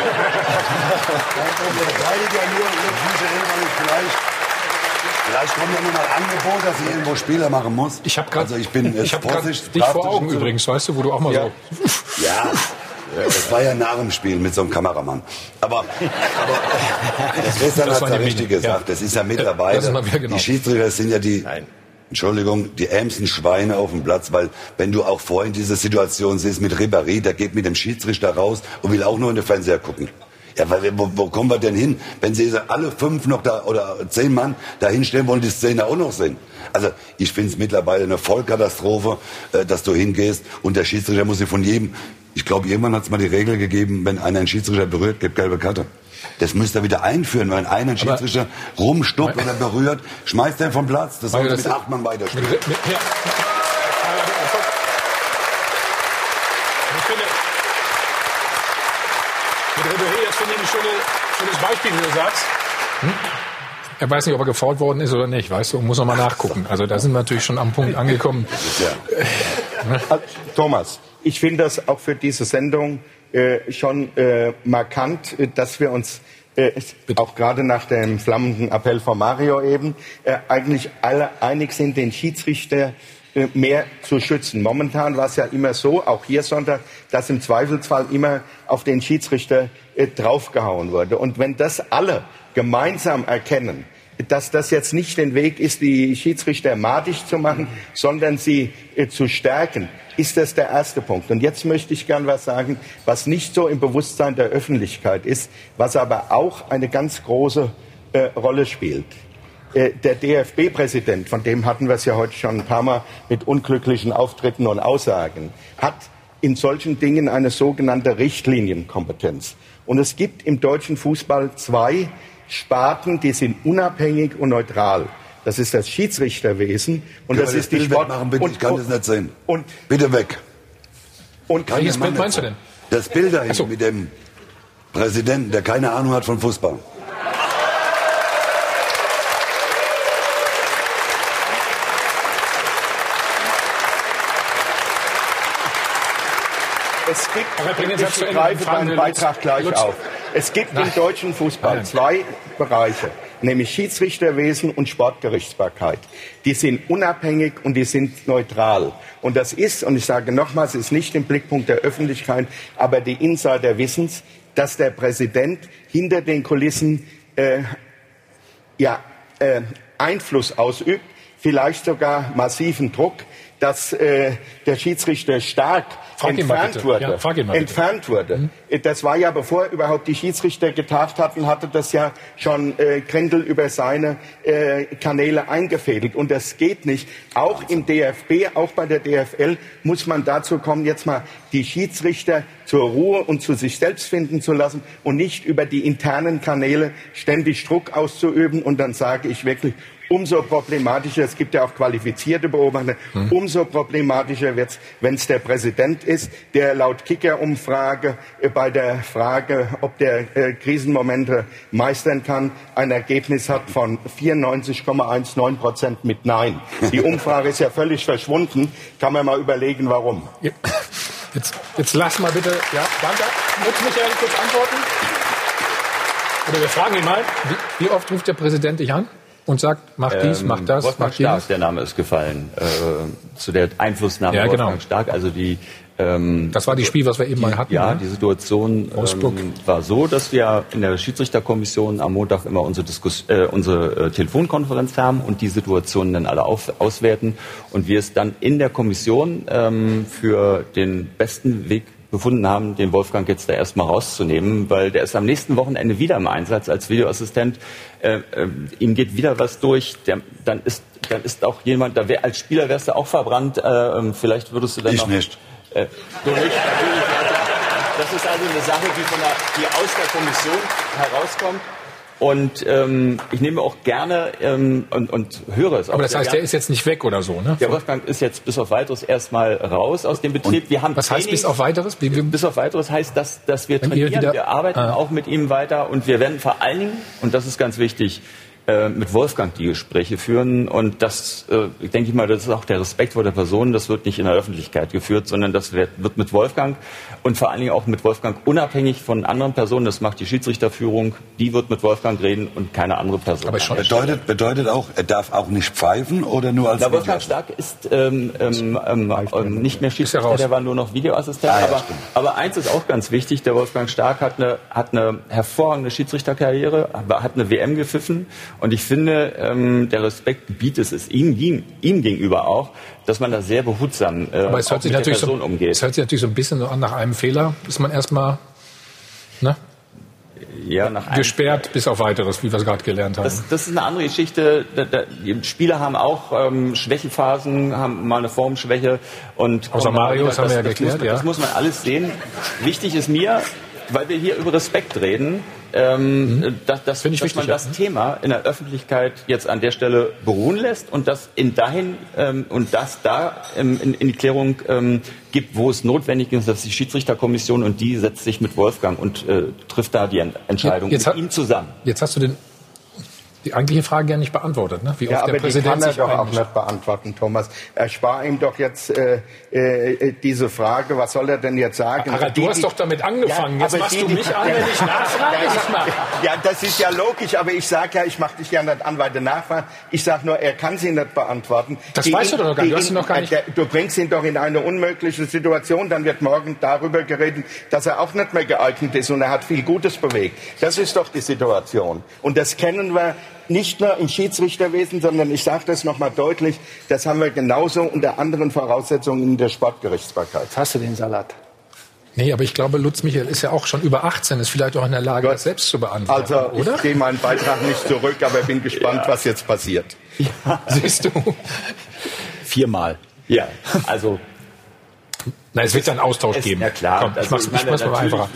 Vielleicht kommt ja nur mal ein Angebot, dass ich irgendwo Spieler machen muss. Ich habe gerade dich vor Augen übrigens, weißt du, wo du auch mal so... Ja. Das war ja ein Narrenspiel mit so einem Kameramann. Aber das Western hat ja richtig gesagt. Das ist ja mittlerweile, die Schiedsrichter sind ja die ärmsten Schweine auf dem Platz, weil wenn du auch vorhin diese Situation siehst mit Ribéry, der geht mit dem Schiedsrichter raus und will auch nur in den Fernseher gucken. Ja, weil, wo kommen wir denn hin, wenn sie alle 5 noch da oder 10 Mann da hinstellen wollen, die Szene auch noch sehen? Also ich finde es mittlerweile eine Vollkatastrophe, dass du hingehst und der Schiedsrichter muss sich von jedem, ich glaube, irgendwann hat es mal die Regel gegeben, wenn einer einen Schiedsrichter berührt, gibt gelbe Karte. Das müsst ihr wieder einführen, wenn einer einen Schiedsrichter rumstuppt oder berührt, schmeißt er vom Platz. Das sollte mit 8 Mann weiterspielen. Ich finde, mit Ribéry, das finde ich ein schönes Beispiel, wie du sagst. Er weiß nicht, ob er gefoult worden ist oder nicht, weißt du, muss noch mal nachgucken. Also da sind wir natürlich schon am Punkt angekommen. Thomas, ich finde das auch für diese Sendung schon markant, dass wir uns auch gerade nach dem flammenden Appell von Mario eben eigentlich alle einig sind, den Schiedsrichter mehr zu schützen. Momentan war es ja immer so, auch hier Sonntag, dass im Zweifelsfall immer auf den Schiedsrichter draufgehauen wurde. Und wenn das alle gemeinsam erkennen, dass das jetzt nicht den Weg ist, die Schiedsrichter madig zu machen, sondern sie zu stärken, ist das der erste Punkt. Und jetzt möchte ich gern was sagen, was nicht so im Bewusstsein der Öffentlichkeit ist, was aber auch eine ganz große Rolle spielt. Der DFB-Präsident, von dem hatten wir es ja heute schon ein paar Mal mit unglücklichen Auftritten und Aussagen, hat in solchen Dingen eine sogenannte Richtlinienkompetenz. Und es gibt im deutschen Fußball 2 Sparten, die sind unabhängig und neutral. Das ist das Schiedsrichterwesen und das ist die Sport. Ich kann das nicht sehen. Bitte weg. Und welches Bild meinst du denn? Das Bild da hinten mit dem Präsidenten, der keine Ahnung hat von Fußball. Es gibt, ich greife deinen Beitrag gleich auf. Es gibt im deutschen Fußball 2 Bereiche, nämlich Schiedsrichterwesen und Sportgerichtsbarkeit. Die sind unabhängig und die sind neutral. Und das ist, und ich sage nochmals, es ist nicht im Blickpunkt der Öffentlichkeit, aber die Insider wissen es, dass der Präsident hinter den Kulissen Einfluss ausübt, vielleicht sogar massiven Druck, dass der Schiedsrichter stark entfernt wurde. Das war ja, bevor überhaupt die Schiedsrichter getagt hatten, hatte das ja schon Grindel über seine Kanäle eingefädelt. Und das geht nicht. Auch im DFB, auch bei der DFL muss man dazu kommen, jetzt mal die Schiedsrichter zur Ruhe und zu sich selbst finden zu lassen und nicht über die internen Kanäle ständig Druck auszuüben. Und dann sage ich wirklich, Umso problematischer, es gibt ja auch qualifizierte Beobachter, umso problematischer wird es, wenn es der Präsident ist, der laut Kicker-Umfrage bei der Frage, ob der Krisenmomente meistern kann, ein Ergebnis hat von 94,19% mit Nein. Die Umfrage ist ja völlig verschwunden. Kann man mal überlegen, warum. Jetzt lass mal bitte, ja, danke. Muss Michael kurz antworten? Oder wir fragen ihn mal, wie oft ruft der Präsident dich an und sagt, mach dies, mach das, Wolfgang mach jenes? Stark, der Name ist gefallen, zu der Einflussnahme Wolfgang Stark, also die das war das Spiel, was wir eben mal hatten. Ja, ne? die Situation war so, dass wir in der Schiedsrichterkommission am Montag immer unsere Telefonkonferenz haben und die Situationen dann alle auswerten und wir es dann in der Kommission für den besten Weg befunden haben, den Wolfgang jetzt da erstmal rauszunehmen, weil der ist am nächsten Wochenende wieder im Einsatz als Videoassistent. Ihm geht wieder was durch. Dann ist auch jemand, als Spieler wärst du auch verbrannt. Vielleicht würdest du dann ich noch... nicht. Du nicht, natürlich. Das ist also eine Sache, die aus der Kommission herauskommt. Und ich nehme auch gerne und höre es auch. Aber das heißt, der ist jetzt nicht weg oder so, ne? Der Wolfgang ist jetzt bis auf Weiteres erstmal raus aus dem Betrieb. Wir haben was heißt bis auf Weiteres? Bis auf Weiteres heißt, dass wir trainieren, wir arbeiten auch mit ihm weiter und wir werden vor allen Dingen, und das ist ganz wichtig, mit Wolfgang die Gespräche führen und das, denke ich mal, das ist auch der Respekt vor der Person, das wird nicht in der Öffentlichkeit geführt, sondern das wird mit Wolfgang und vor allen Dingen auch mit Wolfgang unabhängig von anderen Personen, das macht die Schiedsrichterführung, die wird mit Wolfgang reden und keine andere Person. Aber schon bedeutet auch, er darf auch nicht pfeifen oder nur als Wolfgang Stark ist nicht mehr Schiedsrichter, der war nur noch Videoassistent, aber eins ist auch ganz wichtig, der Wolfgang Stark hat eine hervorragende Schiedsrichterkarriere, hat eine WM gepfiffen. Und ich finde, der Respekt gebietet es ihm gegenüber auch, dass man da sehr behutsam mit der Person umgeht. Es hört sich natürlich so ein bisschen so an, nach einem Fehler ist man erstmal gesperrt bis auf Weiteres, wie wir es gerade gelernt haben. Das ist eine andere Geschichte. Die Spieler haben auch Schwächephasen, haben mal eine Formschwäche. Außer Marius haben wir ja geklärt. Das muss man alles sehen. Wichtig ist mir, weil wir hier über Respekt reden, dass man das Thema in der Öffentlichkeit jetzt an der Stelle beruhen lässt und das in die Klärung gibt, wo es notwendig ist, dass die Schiedsrichterkommission und die setzt sich mit Wolfgang und trifft da die Entscheidung mit ihm zusammen. Jetzt hast du die eigentliche Frage ja nicht beantwortet, ne? Wie oft der Präsident sich kann er doch auch nicht beantworten, Thomas. Erspar ihm doch jetzt diese Frage, was soll er denn jetzt sagen? Harald, du hast doch damit angefangen. Jetzt machst du mich an, wenn ich nachfrage. Ja, das ist ja logisch, aber ich sage ja, ich mache dich ja nicht an, weil du nachfragst. Ich sage nur, er kann sie nicht beantworten. Das weißt du doch noch gar nicht. Du hast ihn noch gar nicht. Du bringst ihn doch in eine unmögliche Situation, dann wird morgen darüber geredet, dass er auch nicht mehr geeignet ist und er hat viel Gutes bewegt. Das ist doch die Situation. Und das kennen wir nicht nur im Schiedsrichterwesen, sondern ich sage das nochmal deutlich, das haben wir genauso unter anderen Voraussetzungen in der Sportgerichtsbarkeit. Jetzt hast du den Salat. Nee, aber ich glaube, Lutz Michael ist ja auch schon über 18, ist vielleicht auch in der Lage, das selbst zu beantworten, also, oder? Ich ziehe meinen Beitrag nicht zurück, aber bin gespannt, was jetzt passiert. Ja, siehst du. 4-mal. Ja, also... Na, es wird einen Austausch geben. Ja klar. Komm, ich mach's mal einfacher.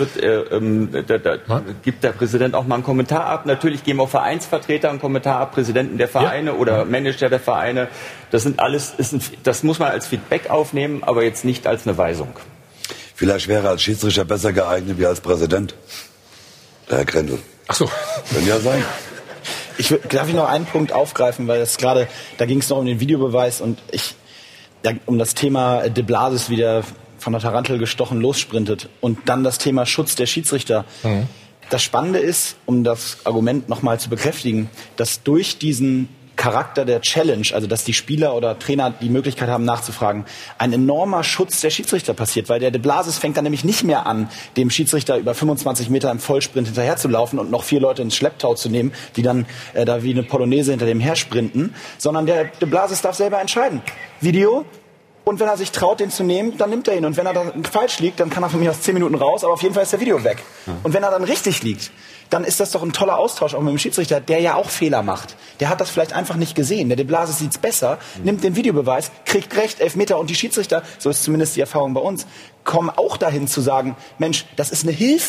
Gibt der Präsident auch mal einen Kommentar ab. Natürlich geben auch Vereinsvertreter einen Kommentar ab, Präsidenten der Vereine oder Manager der Vereine. Das sind alles, das muss man als Feedback aufnehmen, aber jetzt nicht als eine Weisung. Vielleicht wäre er als Schiedsrichter besser geeignet wie als Präsident. Der Herr Grendel. Ach so. Könnte ja sein. Darf ich noch einen Punkt aufgreifen, weil das gerade, da ging es noch um den Videobeweis und um das Thema De Blasis wieder von der Tarantel gestochen lossprintet und dann das Thema Schutz der Schiedsrichter. Mhm. Das Spannende ist, um das Argument nochmal zu bekräftigen, dass durch diesen Charakter der Challenge, also dass die Spieler oder Trainer die Möglichkeit haben nachzufragen, ein enormer Schutz der Schiedsrichter passiert, weil der De Blasis fängt dann nämlich nicht mehr an, dem Schiedsrichter über 25 Meter im Vollsprint hinterherzulaufen und noch 4 Leute ins Schlepptau zu nehmen, die dann da wie eine Polonaise hinter dem her sprinten, sondern der De Blasis darf selber entscheiden. Video. Und wenn er sich traut, den zu nehmen, dann nimmt er ihn. Und wenn er dann falsch liegt, dann kann er von mir aus 10 Minuten raus, aber auf jeden Fall ist der Video weg. Ja. Und wenn er dann richtig liegt, dann ist das doch ein toller Austausch auch mit dem Schiedsrichter, der ja auch Fehler macht. Der hat das vielleicht einfach nicht gesehen. Der De Blasis sieht's besser, nimmt den Videobeweis, kriegt recht, Elfmeter und die Schiedsrichter, so ist zumindest die Erfahrung bei uns, kommen auch dahin zu sagen, Mensch, das ist eine Hilfe.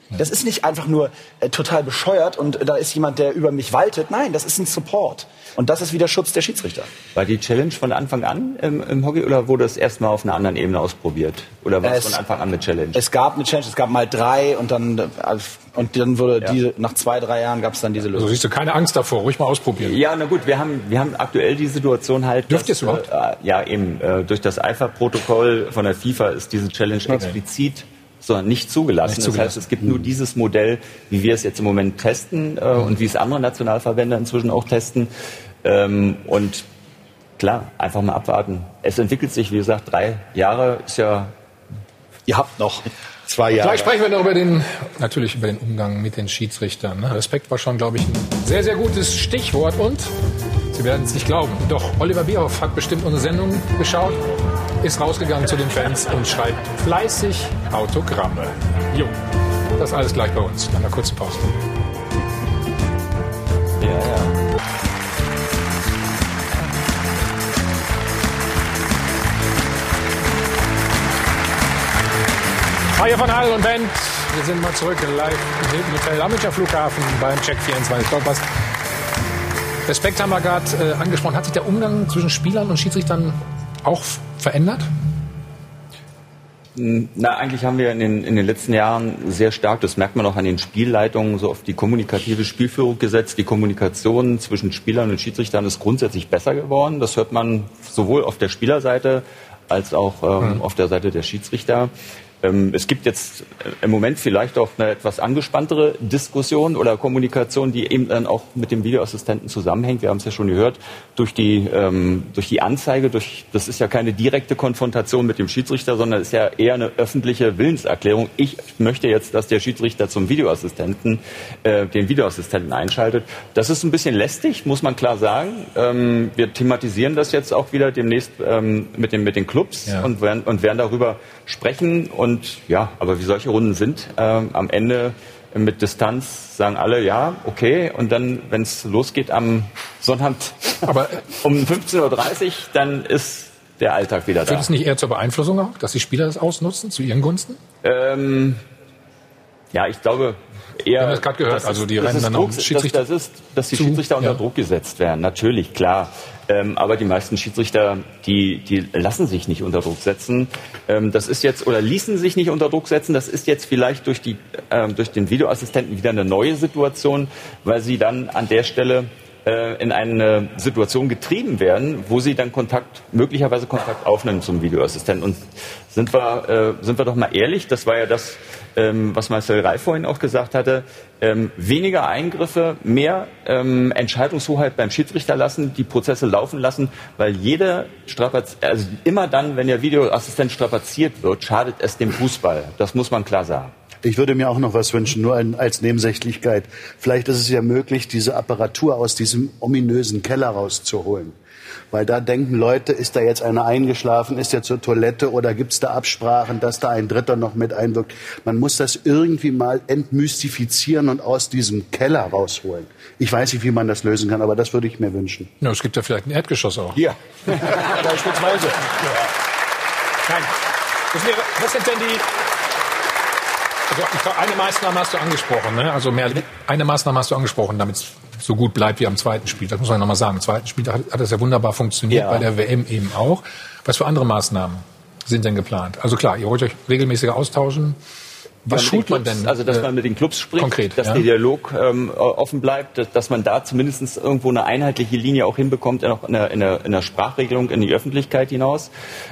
Das ist nicht einfach nur total bescheuert und da ist jemand, der über mich waltet. Nein, das ist ein Support. Und das ist wieder Schutz der Schiedsrichter. War die Challenge von Anfang an im Hockey oder wurde es erstmal auf einer anderen Ebene ausprobiert? Oder war es von Anfang an eine Challenge? Es gab eine Challenge, es gab mal 3 und dann wurde nach 2-3 Jahren gab es dann diese Lösung. Also siehst du keine Angst davor, ruhig mal ausprobieren. Ja, na gut, wir haben aktuell die Situation halt. Dürft ihr es überhaupt? Ja, eben. Durch das IFAB-Protokoll von der FIFA ist diese Challenge explizit nicht zugelassen. Das heißt, es gibt nur dieses Modell, wie wir es jetzt im Moment testen und wie es andere Nationalverbände inzwischen auch testen. Und klar, einfach mal abwarten. Es entwickelt sich, wie gesagt, 3 Jahre ist ja... Ihr habt noch 2 Jahre. Gleich sprechen wir noch über den Umgang mit den Schiedsrichtern. Respekt war schon, glaube ich, ein sehr, sehr gutes Stichwort. Und Sie werden es nicht glauben, doch Oliver Bierhoff hat bestimmt unsere Sendung geschaut, ist rausgegangen zu den Fans und schreibt fleißig Autogramme. Jo, das alles gleich bei uns. Nach einer kurzen Pause. Ja. Hi von Hall und Band. Wir sind mal zurück live im Hilton Hotel am Münchner Flughafen beim Check 24. Dollpass. Respekt haben wir gerade angesprochen. Hat sich der Umgang zwischen Spielern und Schiedsrichtern auch verändert? Na, eigentlich haben wir in den letzten Jahren sehr stark, das merkt man auch an den Spielleitungen, so auf die kommunikative Spielführung gesetzt. Die Kommunikation zwischen Spielern und Schiedsrichtern ist grundsätzlich besser geworden. Das hört man sowohl auf der Spielerseite als auch auf der Seite der Schiedsrichter. Es gibt jetzt im Moment vielleicht auch eine etwas angespanntere Diskussion oder Kommunikation, die eben dann auch mit dem Videoassistenten zusammenhängt. Wir haben es ja schon gehört, durch die Anzeige, das ist ja keine direkte Konfrontation mit dem Schiedsrichter, sondern ist ja eher eine öffentliche Willenserklärung. Ich möchte jetzt, dass der Schiedsrichter zum Videoassistenten, den Videoassistenten einschaltet. Das ist ein bisschen lästig, muss man klar sagen. Wir thematisieren das jetzt auch wieder demnächst mit den Clubs und werden darüber sprechen. Und ja, aber wie solche Runden sind, am Ende mit Distanz sagen alle, ja, okay. Und dann, wenn es losgeht am Sonntag um 15.30 Uhr, dann ist der Alltag wieder da. Führt es nicht eher zur Beeinflussung auch, dass die Spieler das ausnutzen, zu ihren Gunsten? Ja, ich glaube eher... Wir haben das gerade gehört, also die rennen dann auch Schiedsrichter... Dass die Schiedsrichter unter Druck gesetzt werden, natürlich, klar. Aber die meisten Schiedsrichter, die lassen sich nicht unter Druck setzen. Das ist jetzt, oder ließen sich nicht unter Druck setzen, das ist jetzt vielleicht durch den Videoassistenten wieder eine neue Situation, weil sie dann an der Stelle in eine Situation getrieben werden, wo sie dann möglicherweise Kontakt aufnehmen zum Videoassistenten. Und sind wir doch mal ehrlich, das war ja das, was Marcel Reif vorhin auch gesagt hatte, weniger Eingriffe, mehr Entscheidungshoheit beim Schiedsrichter lassen, die Prozesse laufen lassen, weil immer dann, wenn der Videoassistent strapaziert wird, schadet es dem Fußball. Das muss man klar sagen. Ich würde mir auch noch was wünschen, nur als Nebensächlichkeit. Vielleicht ist es ja möglich, diese Apparatur aus diesem ominösen Keller rauszuholen. Weil da denken Leute, ist da jetzt einer eingeschlafen, ist er zur Toilette oder gibt es da Absprachen, dass da ein Dritter noch mit einwirkt. Man muss das irgendwie mal entmystifizieren und aus diesem Keller rausholen. Ich weiß nicht, wie man das lösen kann, aber das würde ich mir wünschen. Ja, es gibt ja vielleicht ein Erdgeschoss auch. Ja, beispielsweise. Nein, was sind denn die... Also eine Maßnahme hast du angesprochen, ne? Also eine Maßnahme hast du angesprochen, damit es so gut bleibt wie am zweiten Spiel. Das muss man nochmal sagen. Im zweiten Spiel hat es ja wunderbar funktioniert, bei der WM eben auch. Was für andere Maßnahmen sind denn geplant? Also klar, ihr wollt euch regelmäßiger austauschen. Was schult man denn? Also, dass man mit den Clubs spricht, konkret, dass der Dialog offen bleibt, dass man da zumindest irgendwo eine einheitliche Linie auch hinbekommt, auch in der Sprachregelung in die Öffentlichkeit hinaus.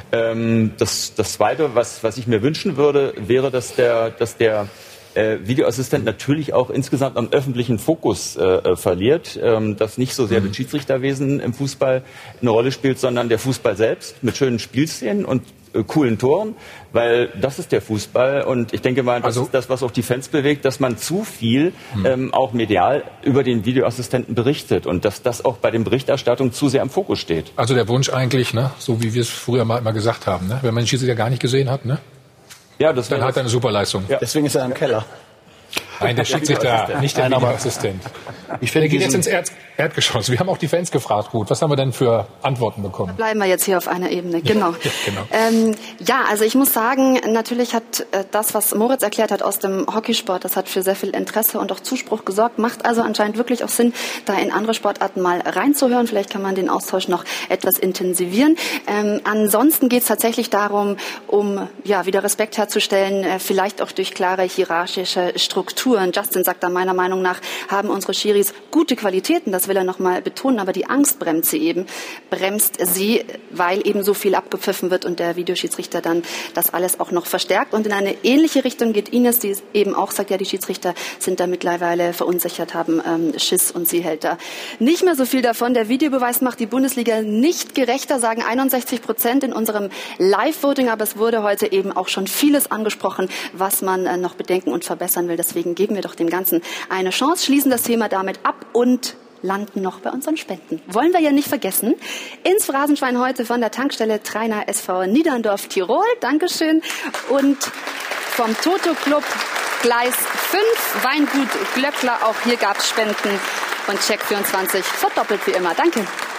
Das Zweite, was ich mir wünschen würde, wäre, dass der Videoassistent natürlich auch insgesamt am öffentlichen Fokus verliert, dass nicht so sehr das Schiedsrichterwesen im Fußball eine Rolle spielt, sondern der Fußball selbst mit schönen Spielszenen und coolen Toren, weil das ist der Fußball und ich denke mal, das ist das, was auch die Fans bewegt, dass man zu viel auch medial über den Videoassistenten berichtet und dass das auch bei den Berichterstattungen zu sehr im Fokus steht. Also der Wunsch eigentlich, ne, so wie wir es früher mal immer gesagt haben, ne, wenn man den Schiedsrichter gar nicht gesehen hat, ne? Ja, dann hat er eine super Leistung. Ja. Deswegen ist er im Keller. Nein, der Schiedsrichter, nicht der Videoassistent. Ich finde, wir gehen jetzt ins Erdgeschoss. Wir haben auch die Fans gefragt, Ruth. Was haben wir denn für Antworten bekommen? Bleiben wir jetzt hier auf einer Ebene, genau. Ja, genau. Also ich muss sagen, natürlich hat das, was Moritz erklärt hat aus dem Hockeysport, das hat für sehr viel Interesse und auch Zuspruch gesorgt. Macht also anscheinend wirklich auch Sinn, da in andere Sportarten mal reinzuhören. Vielleicht kann man den Austausch noch etwas intensivieren. Ansonsten geht es tatsächlich darum, wieder Respekt herzustellen, vielleicht auch durch klare hierarchische Strukturen. Justin sagt da, meiner Meinung nach haben unsere Schiris gute Qualitäten, das will er noch mal betonen, aber die Angst bremst sie, weil eben so viel abgepfiffen wird und der Videoschiedsrichter dann das alles auch noch verstärkt. Und in eine ähnliche Richtung geht Ines, die eben auch sagt, ja, die Schiedsrichter sind da mittlerweile verunsichert, haben Schiss und sie hält da nicht mehr so viel davon. Der Videobeweis macht die Bundesliga nicht gerechter, sagen 61% in unserem Live-Voting, aber es wurde heute eben auch schon vieles angesprochen, was man noch bedenken und verbessern will. Deswegen geben wir doch dem Ganzen eine Chance, schließen das Thema damit ab und landen noch bei unseren Spenden. Wollen wir ja nicht vergessen. Ins Phrasenschwein heute von der Tankstelle Treiner SV Niederndorf Tirol. Dankeschön. Und vom Toto Club Gleis 5, Weingut Glöckler. Auch hier gab es Spenden. Und Check24 verdoppelt wie immer. Danke.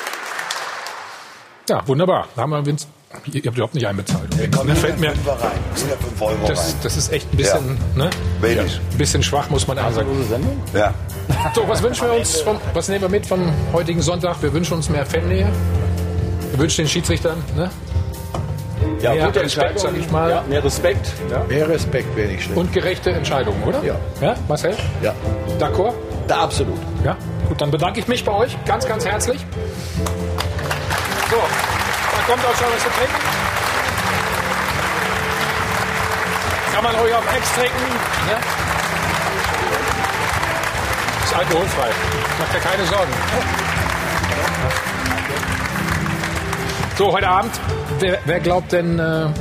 Ja, wunderbar. Da haben wir Vince. Ihr habt überhaupt nicht einbezahlt. Das fällt mir. Das ist echt ein bisschen, Wenig. Ein bisschen schwach, muss man sagen. Ja. So, was wünschen wir uns? Was nehmen wir mit vom heutigen Sonntag? Wir wünschen uns mehr Fannähe. Wir wünschen den Schiedsrichtern, Ja, mehr gute Respekt, Entscheidung, sag ich mal. Ja, mehr Respekt. Ja. Mehr Respekt wäre nicht schlecht. Und gerechte Entscheidungen, oder? Ja. Marcel? Ja. D'accord? Da absolut. Ja. Gut, dann bedanke ich mich bei euch ganz, ganz herzlich. So, da kommt auch schon was zu trinken. Kann man ruhig auf Ex trinken. Ne? Ist alkoholfrei. Macht ja keine Sorgen. So, heute Abend, wer glaubt denn,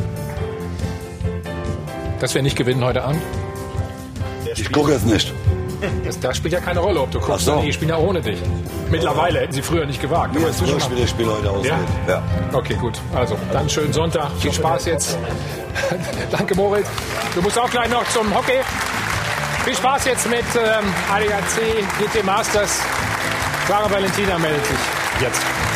dass wir nicht gewinnen heute Abend? Ich gucke es nicht. Das spielt ja keine Rolle, ob du guckst. Ach so. Nee, ich spiele ja ohne dich. Mittlerweile hätten sie früher nicht gewagt. Wie jetzt früher spiele ich heute aus. Ja? Okay, gut. Also, dann schönen Sonntag. Viel Spaß jetzt. Danke, Moritz. Du musst auch gleich noch zum Hockey. Viel Spaß jetzt mit ADAC GT Masters. Clara Valentina meldet sich jetzt.